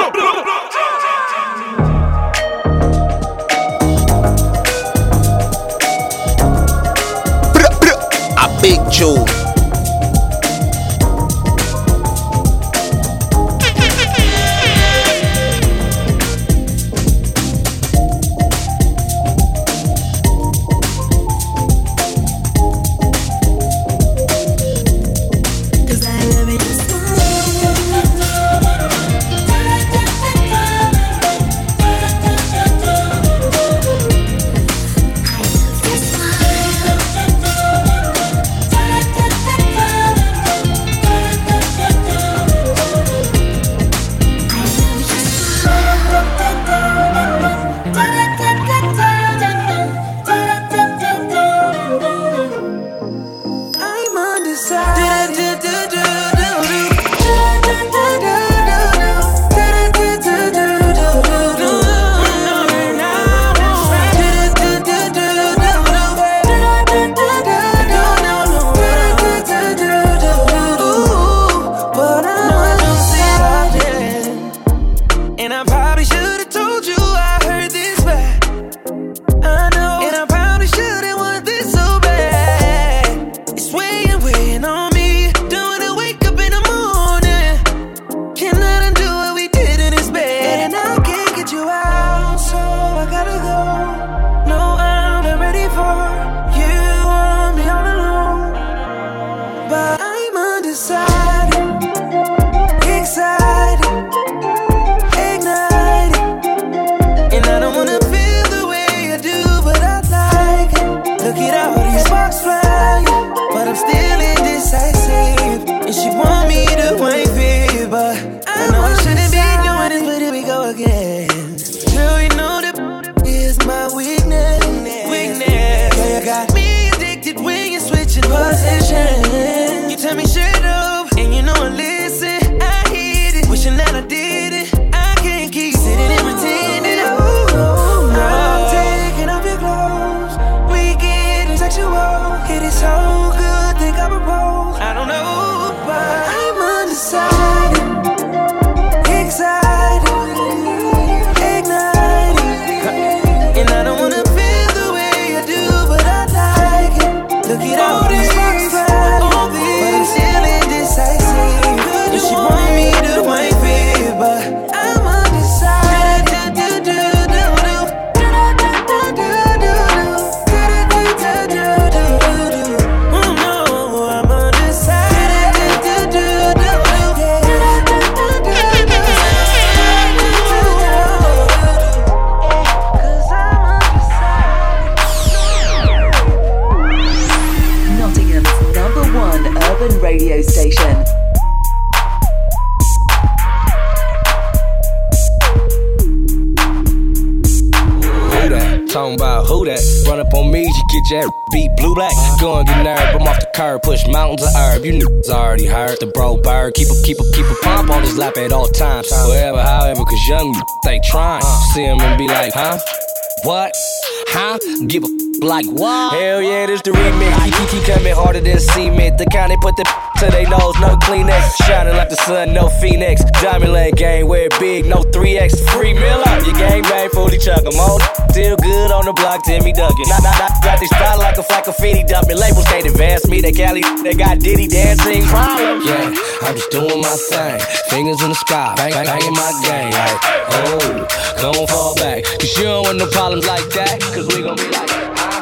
Big Joe. Get your beat blue black. Go and get nerve, I'm off the curb. Push mountains of herb. You niggas already heard the bro bird. Keep a, keep a, keep a pump on his lap at all times. Wherever, however, cause young they trying. See him and be like, huh? What? Huh? Give a like what? Hell yeah, this the remix. Keep, keep, keep coming harder than cement. The kind they put the to they nose, no Kleenex. Shining like the sun, no Phoenix. Diamond Lane gang, wear big, no three X. Free meal up, your gang bang, fully chuck 'em on. Still good on the block, Timmy Duncan. Not, not, not, got these spot like a flack of fifty dumping. Labels can't advance me, they Cali, they got Diddy dancing. Problem. Yeah, I'm just doing my thing. Fingers in the sky, bang, bang, banging my gang. Like, oh, don't fall back. Cause you don't want no problems like that. Cause we gon' be like,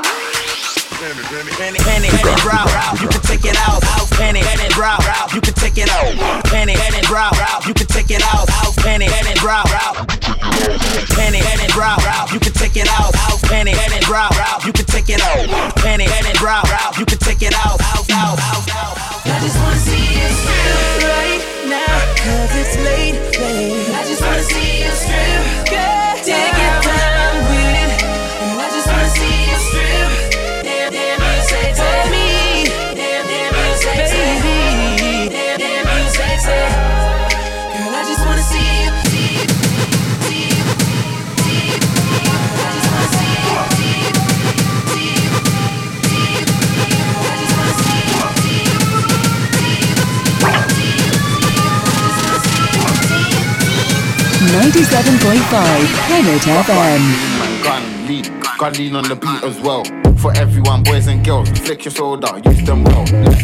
Penny, penny, penny, brow, you can take it out. Penny, penny, brow, you can take it out. Penny, penny, brow, you can take it out. Penny, penny, brow, penny, penny, brow, you can take it out. Penny, penny, brow, you can take it out. Penny, penny, brow, you can take it out. I just wanna see you strip right now, cause it's late, late. I just wanna see you strip, girl. Take your time with it. And I just wanna see you strip. Damn, damn, you sexy. For me. Damn, damn, you sexy. Baby. Damn, damn, you sexy. Girl, I just wanna see you. See you. See you. See you. I just wanna see you. See you. See you. See you. I just wanna see you. See you. ninety-seven point five Planet F M. Gun lean, gun lean on the beat as well. For everyone, boys and girls, flick your shoulder, use them well.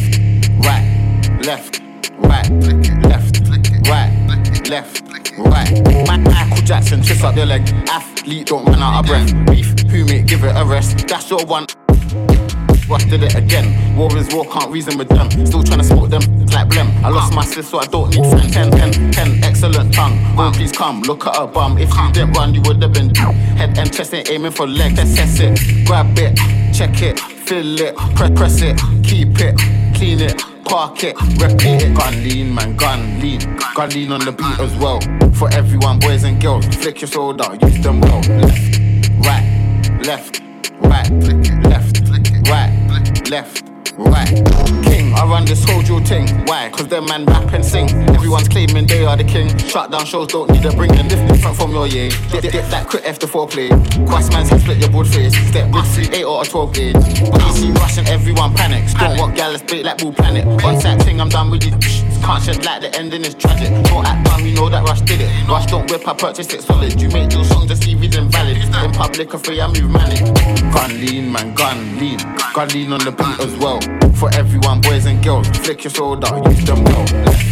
Left, right, left, right, left, right. My Michael Jackson, twist up your leg. Athlete, don't run out of breath. Beef, who mate, give it a rest. That's your one. Rush did it again. War is war, can't reason with them. Still trying to smoke them like blem. I lost my sis, so I don't need ten, ten, ten, ten. Excellent tongue. Oh, please come, look at her bum. If you didn't run, you would have been head and chest ain't aiming for leg. Test, test it, grab it, check it, fill it, press, press it, keep it, clean it, park it, repeat it. Gun lean, man, gun lean, gun lean on the beat as well. For everyone, boys and girls, flick your shoulder, use them well. Left, right, left, right, left, right, right. King, I run this whole drill thing. Why? Cause them man rap and sing. Everyone's claiming they are the king. Shut down shows, don't need a bringing. This different from your yay. Dip, dip, dip that crit after foreplay. Quest man's head, split your board face. Step with three, eight or a twelve gauge. But you see rushing, everyone panics. Don't want gallus bait like Bull Planet. On that thing, I'm done with you. Can't shed like the ending is tragic. Don't act dumb, you know that Rush did it. Rush don't whip, I purchased it solid. You make your song, just leave it invalid. In public, afraid I move manic. Gun lean, man, gun lean. Gun lean on the beat as well. For everyone, boys and girls, flick your shoulder, use them well.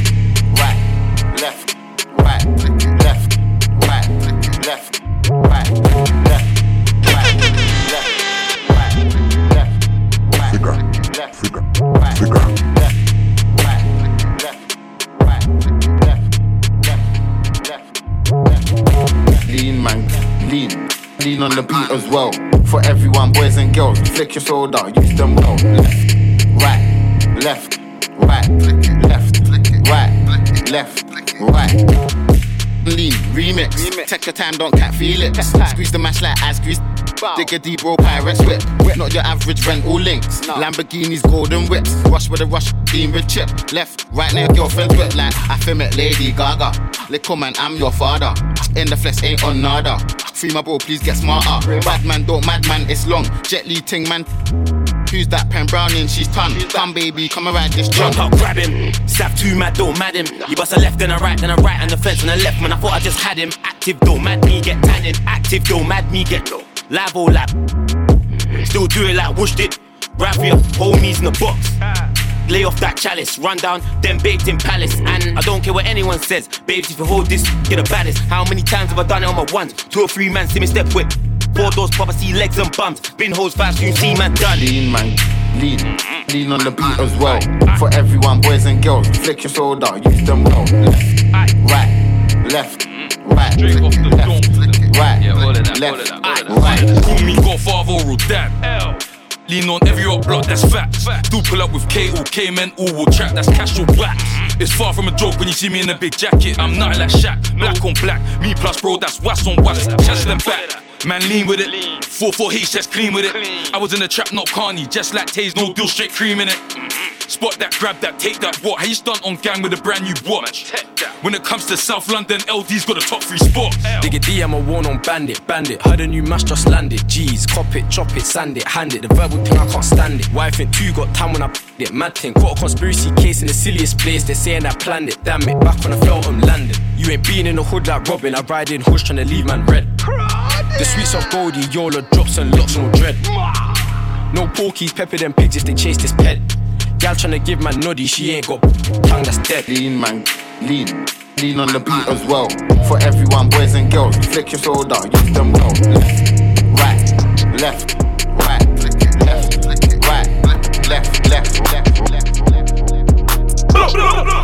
Left, right, left, left, right, left, right, left, right, left, right, left, right, figure, left, figure, right, figure, left, right, left, right, left, left, left, left. Lean, man, lean, lean on the beat as well. For everyone, boys and girls, flick your shoulder, use them well. Right, left, right, left, right, left, right. Lean, remix. remix. Take your time, don't cat feel it. Squeeze the mash like I squeeze. Dig a deep roll pirates whip. Whip not your average rental links. No. Lamborghinis, golden whips. Rush with a rush, beam with chip. Left, right now, girlfriend's wet like I film it, Lady Gaga. Little man, I'm your father. In the flesh, ain't on nada. Free my bro, please get smarter. Bad man, don't mad man, it's long. Jet Li ting man. Who's that pen browning? She's ton. Come baby, come around this jump. I'll grab him. Sav too mad, don't mad him. You bust a left and a right, then a right and the fence and a left. Man, I thought I just had him. Active, don't mad me, get tanning. Active, don't mad me, get low. Live or lap. Still do it like Woosh did. Grab your homies in the box. Lay off that chalice, run down, then baked in palace. And I don't care what anyone says. Babes, if you hold this, you're the baddest. How many times have I done it on my ones? Two or three man, see me step with. Four doors, proper see legs and bums. Bin holes fast, you see man done. Lean, man, lean, lean on the beat as well. For everyone, boys and girls, flick your shoulder, use them well. Left, right, left, right, left, right, left, right. Call me Godfather or Dad. Lean on every up block, that's facts. Do pull up with K O, K-men, all will track, that's cash or wax. It's far from a joke when you see me in a big jacket. I'm nothing like Shaq, black on black. Me plus bro, that's wax on wax. Chest and back. Man, lean with it. four four H, just clean with it. I was in the trap, not Carney, just like Taze, no deal, straight cream in it. Spot that, grab that, take that, what? How you stunt on gang with a brand new watch? When it comes to South London, L D's got a top three spot. Dig it D, I'm a worn on bandit, bandit. Heard a new match just landed. G's, cop it, chop it, sand it, hand it. The verbal thing, I can't stand it. Wife and two got time when I it. Mad thing, caught a conspiracy case in the silliest place. They're saying I planned it, damn it. Back when I felt I'm landing. You ain't been in the hood like Robin. I ride in hoods trying to leave man red. The sweets of Goldie, Yola drops and locks, no dread. No porkies, pepper them pigs if they chase this pet. Gal tryna give man noddy, she ain't got tongue that's dead. Lean man, lean, lean on the beat as well. For everyone, boys and girls, flick your soda, use them well. Left, right, left, right, left, right, left, left, left, left, left. Blah, blah, blah.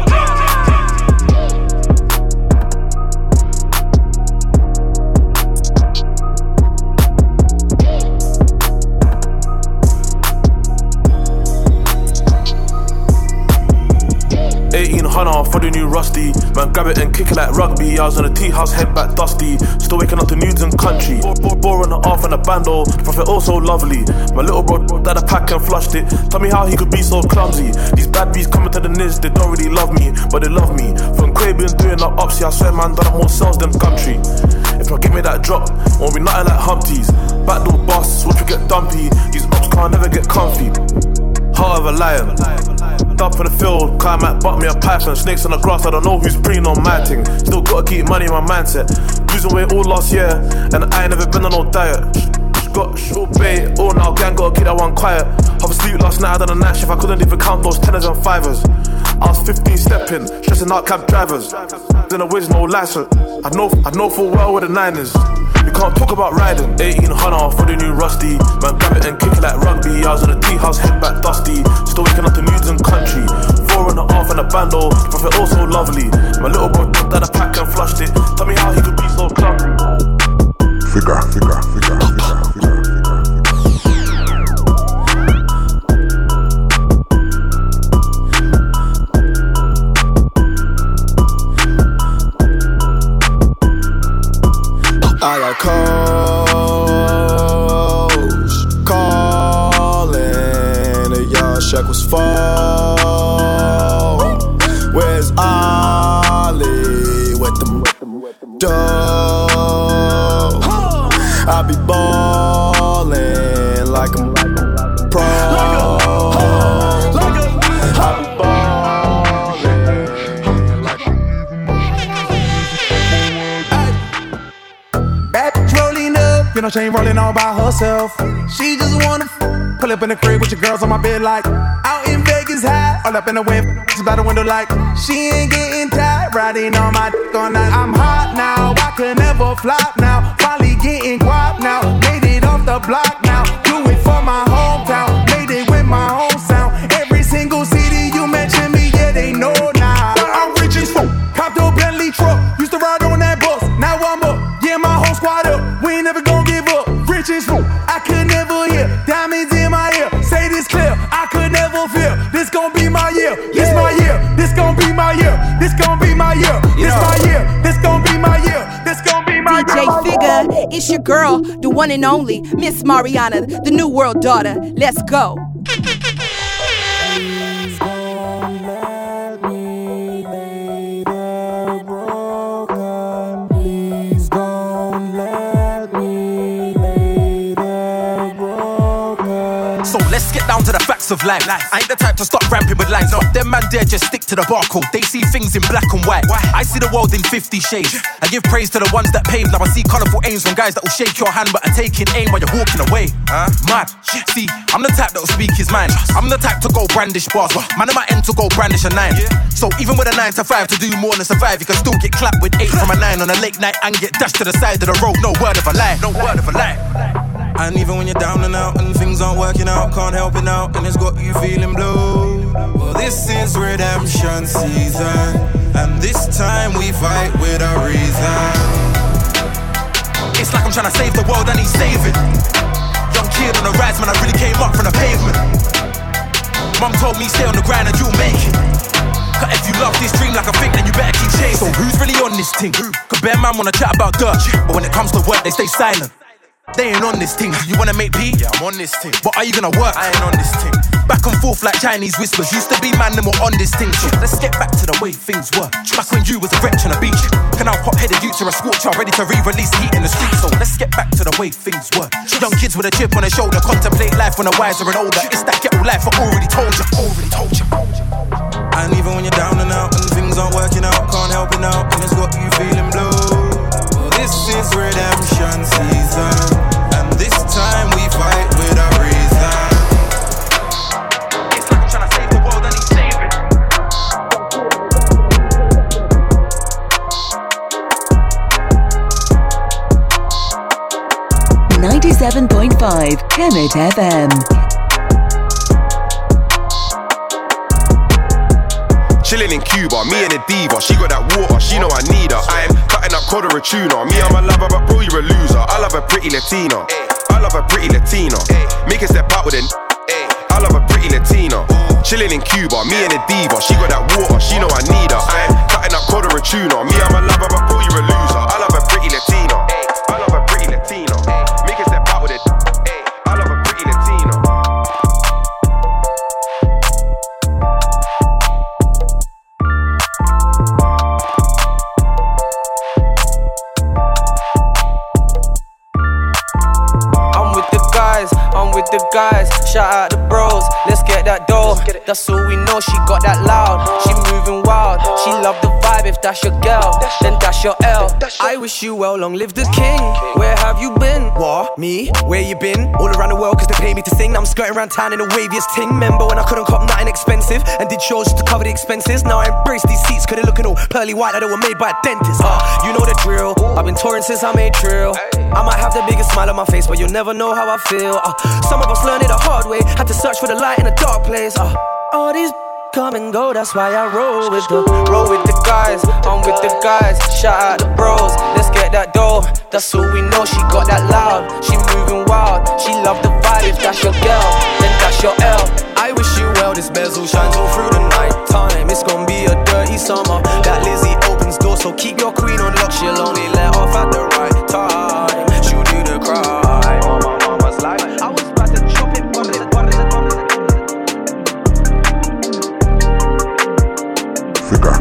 eighteen hundred for the new Rusty. Man, grab it and kick it like rugby. I was on a tea house, head back dusty. Still waking up to nudes and country. Bore on the off and a bando. Profit also lovely. My little bro that a pack and flushed it. Tell me how he could be so clumsy. These bad bees coming to the niz, they don't really love me, but they love me. From Quabian doing the ops, yeah, I swear man, done more sales than country. If I give me that drop, won't be nothing like Humpties. Backdoor boss, watch we get dumpy. These ops can't never get comfy. Heart of a lion. Dump in the field, climb at butt me a python. Snakes on the grass, I don't know who's preying on my thing. Still gotta keep money in my mindset. Losing weight all last year, and I ain't never been on no diet. Got short bait, all now gang gotta keep that one quiet. Half asleep last night, I done a night shift, I couldn't even count those tenors and fivers. I was fifteen stepping, stressing out cab drivers. In a whiz, no license. I know, I know full well where the nine is. You can't talk about riding. eighteen hundred for the new Rusty. Man, grab it and kick it like rugby. I was in a tea house, head back dusty. Still waking up to nudes and country. Four and a half and a bando. Profit also lovely. My little bro that a pack and flushed it. Tell me how he could be so clumsy. Figure, figure, figure, figure, figure. I got calls calling, the young check was fall. Where's Ollie with them dough? I be ballin' like I'm pro. You know she ain't rolling all by herself. She just wanna f- pull up in the crib with your girls on my bed like out in Vegas high. All up in the wind, she's by the window like she ain't getting tired. Riding on my dick all night. I'm hot now, I can never flop now. Finally getting guap now. Made it off the block now. Do it for my hometown. Made it with my own sound. Every single city you mention me, yeah, they know now. I'm rich as fuck. Copped a Bentley truck. Used to ride on that bus. Now I'm up. Yeah, my whole squad up. We ain't never gonna give up. Rich as fuck. I could never hear. Diamonds in my ear. Say this clear. I could never fear. This gon' be my year. This my year. This gon' be my year. This gon' be my year. This my year. This gon' be my year. This gon' be my D J Figure, it's your girl, the one and only Miss Mariana, the new world daughter. Let's go. Let's get down to the facts of life. life. I ain't the type to stop ramping with lines. No. Them man there just stick to the barcode. They see things in black and white. Why? I see the world in fifty shades. I give praise to the ones that paved. Now I see colourful aims from guys that will shake your hand but are taking aim while you're walking away. Huh? Mad. Yeah. See, I'm the type that will speak his mind. I'm the type to go brandish bars. Man at my end to go brandish a nine. Yeah. So even with a nine to five to do more than survive, you can still get clapped with eight from a nine on a late night and get dashed to the side of the road. No word of a lie. No word of a lie. And even when you're down and out and things aren't working out, can't help it out, and it's got you feeling blue. Well, this is redemption season, and this time we fight with a reason. It's like I'm trying to save the world and he's saving. Young kid on the rise, man, I really came up from the pavement. Mum told me stay on the grind and you'll make it. Cause if you love this dream like I think, then you better keep chasing. So who's really on this thing? Cause bare man wanna chat about dirt, but when it comes to work, they stay silent. They ain't on this thing. You wanna make P? Yeah, I'm on this thing. But are you gonna work? I ain't on this thing. Back and forth like Chinese whispers. Used to be man, then we're on this thing. So let's get back to the way things were. Back when you was a wretch on a beach. Can now pop-headed youths are a scorcher, ready to re-release heat in the street. So let's get back to the way things were. Young kids with a chip on their shoulder, contemplate life when they're wiser and older. It's that ghetto life I already told you, already told you. And even when you're down and out and things aren't working out, can't help it now, and it's got you feeling blue. Well, this is redemption season, and this time we fight with a reason. It's like I'm trying to save the world and he's saving. ninety-seven point five Kemet F M. Chilling in Cuba, me and a diva. She got that water, she know I need her. I'm cutting up cod or a tuna. Me, I'm a lover, but bro, you're a loser. I love a pretty Latina. I love a pretty Latina. Make a step out with it. I love a pretty Latina. Chilling in Cuba, me and a diva. She got that water, she know I need her. I'm cutting up cod or a tuna. Me, I'm a lover, but bro, you're a loser. I love a pretty Latina. I love a pretty Latina. Make a step out with it. I love a pretty Latina. I'm with the guys, shout out the bros, let's get that dough. That's all we know, she got that loud. She moving wild, she love the vibe. If that's your girl, then that's your L. I wish you well, long live the king. Where have you been? What? Me? Where you been? All around the world cause they pay me to sing. Now I'm skirting around town in the waviest ting. Remember when I couldn't cop nothing expensive and did shows just to cover the expenses? Now I embrace these seats cause they're looking all pearly white like they were made by a dentist. uh, You know the drill, I've been touring since I made Trill. I might have the biggest smile on my face, but you'll never know how I feel. uh, Some of us learned it the hard way, had to search for the light in a dark place. uh, All these come and go, that's why I roll with the Roll with the guys, I'm with the guys. Shout out the bros, let's get that dough. That's all we know, she got that loud. She moving wild, she love the vibe. If that's your girl, then that's your L. I wish you well, this bezel shines all through the night time. It's gonna be a dirty summer. That Lizzie opens doors, so keep your queen on lock. She'll only let off at the right time. She'll do the cry on my mama's life. I was about to chop it, but it, but it, but it. Figure.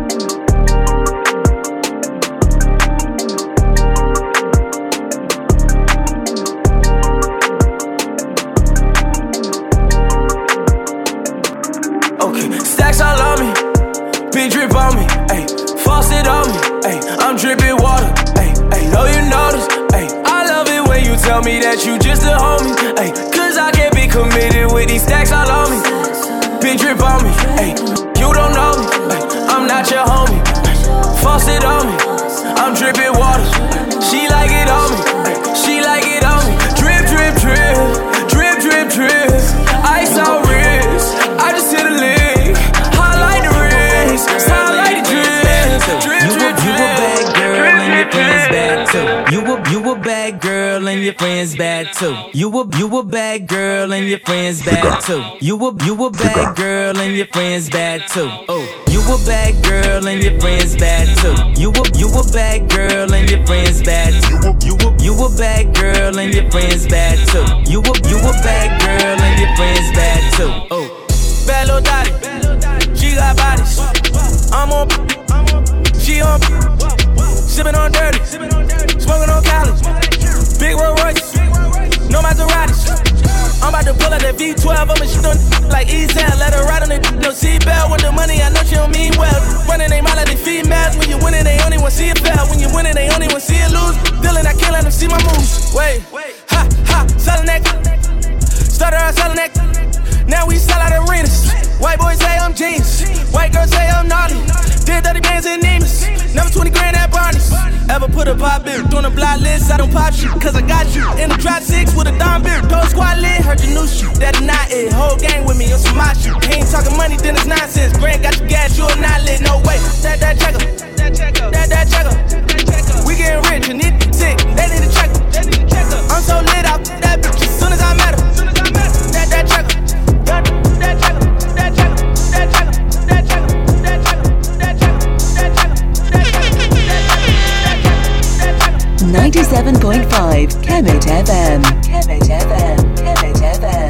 Okay, stacks all on me, big drip on me, ayy, faucet on me, ayy, I'm dripping water, ayy, ayy, know you notice, ayy, I love it when you tell me that you just a homie, ayy, cause I can't be committed with these stacks all on me, big drip on me, ayy, you don't know me, ayy, I'm not your homie, ayy, faucet on me, I'm dripping water, she like it on me, ayy, she like it on me, drip, drip, drip, drip, drip, drip, ice on wrist, I just hit a lick, highlight the wrist, highlight the drip, drip, drip, drip, you a bad girl and your friends bad too. You a you a bad girl and your friends bad too. You a you a bad girl and your friends bad too. You a you a bad girl and your friends bad too. Oh, you a bad girl and your friends bad too. You a you a bad girl and your friends bad too. You a you a bad girl and your friends bad too. You a you a bad girl and your friends bad too. Oh, bad little daddy, she got bodies. I'm on, she on, sipping on dirty, smoking on Cali, big Rolls Royce, no Maseratis. I'm about to pull out that V twelve, I'ma shit on like E-Town. Let her ride on the no seatbelt with the money, I know she don't mean well. Running they mouth like they females, when you winning they only want to see it fail. When you winning they only want to see it lose. Dylan, I can't let them see my moves. Wait, ha, ha, selling that, started out selling that. Now we sell out arenas. White boys say I'm genius, white girls say I'm naughty. Did thirty bands in Nemus, never twenty grand at Barney's. Ever put a pop beer on a block list? I don't pop shit, cause I got you. In the drop six with a Don beer. Told squad lit, heard your new shit. That is not it, whole gang with me on some my shit. He ain't talking money, then it's nonsense. Grant got your gas, you're not lit, no way. That, that checker, that, that checker. We getting rich and it sick, they need a checker. I'm so lit out, that bitch, as soon as I met her. That, that checker. ninety-seven point five five, Kemet F M. Kemet F M. Kemet F M.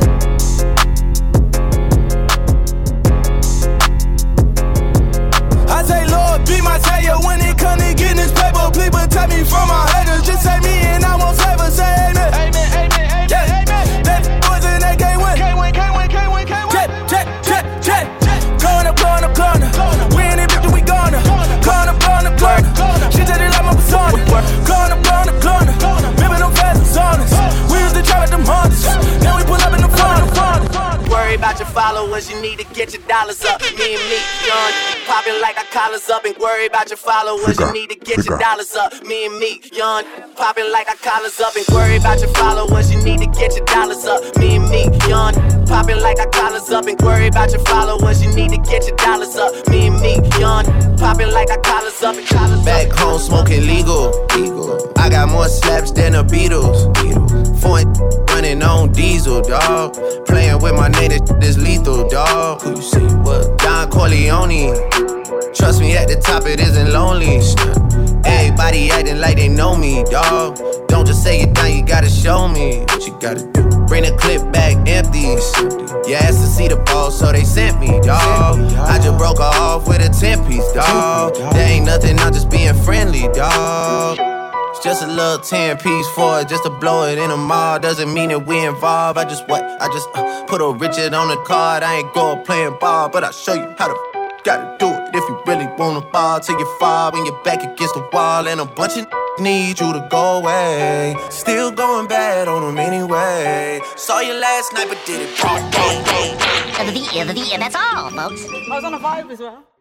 I say, Lord, be my savior when it come to getting this paper. Please protect me from my haters. Just say me and I won't save her. Say amen. Amen, amen, amen, yeah. Amen. That boys and they can't win. Can't win, can't win, can't win, can't win. Check, check, check, check. Corner, corner, corner. We in it, bitch, we gonna. Corner, corner, corner. She said it like my persona. Corner, corner, corner. Remember them fast on us. We used to trap at them hunters. Now we pull up in the front. Worry about your followers, you need to get your dollars up. Me and me, young, popping like our collars up. And worry about your followers, you need to get your dollars up. Me and me, young, popping like our collars up. And worry about your followers, you need to get your dollars up. Me and me, young, popping like our collars up. And worry about your followers, you need to get your dollars up. Me and me, young, popping like our collars up. And collars back up. home smoking legal. legal. I got more slaps than the Beatles. Beatles. Foreign running on diesel, dog. Playing with my name, this lethal, dog. Who you see? What? Don Corleone. Trust me, at the top it isn't lonely. Everybody acting like they know me, dog. Don't just say it down, you gotta show me what you gotta do. Bring the clip back empty. You asked to see the ball, so they sent me, dog. I just broke her off with a ten-piece, dog. There ain't nothing, I'm just being friendly, dog. It's just a little ten-piece for it, just to blow it in a mall. Doesn't mean that we involved. I just what? I just uh, put a Richard on the card. I ain't going playing ball, but I'll show you how to gotta do it. If you really wanna ball till you fall when you're back against the wall. And a bunch of need you to go away. Still going bad on them anyway. Saw you last night, but did it wrong. The V, the V, and that's all, folks. I was on a vibe as well.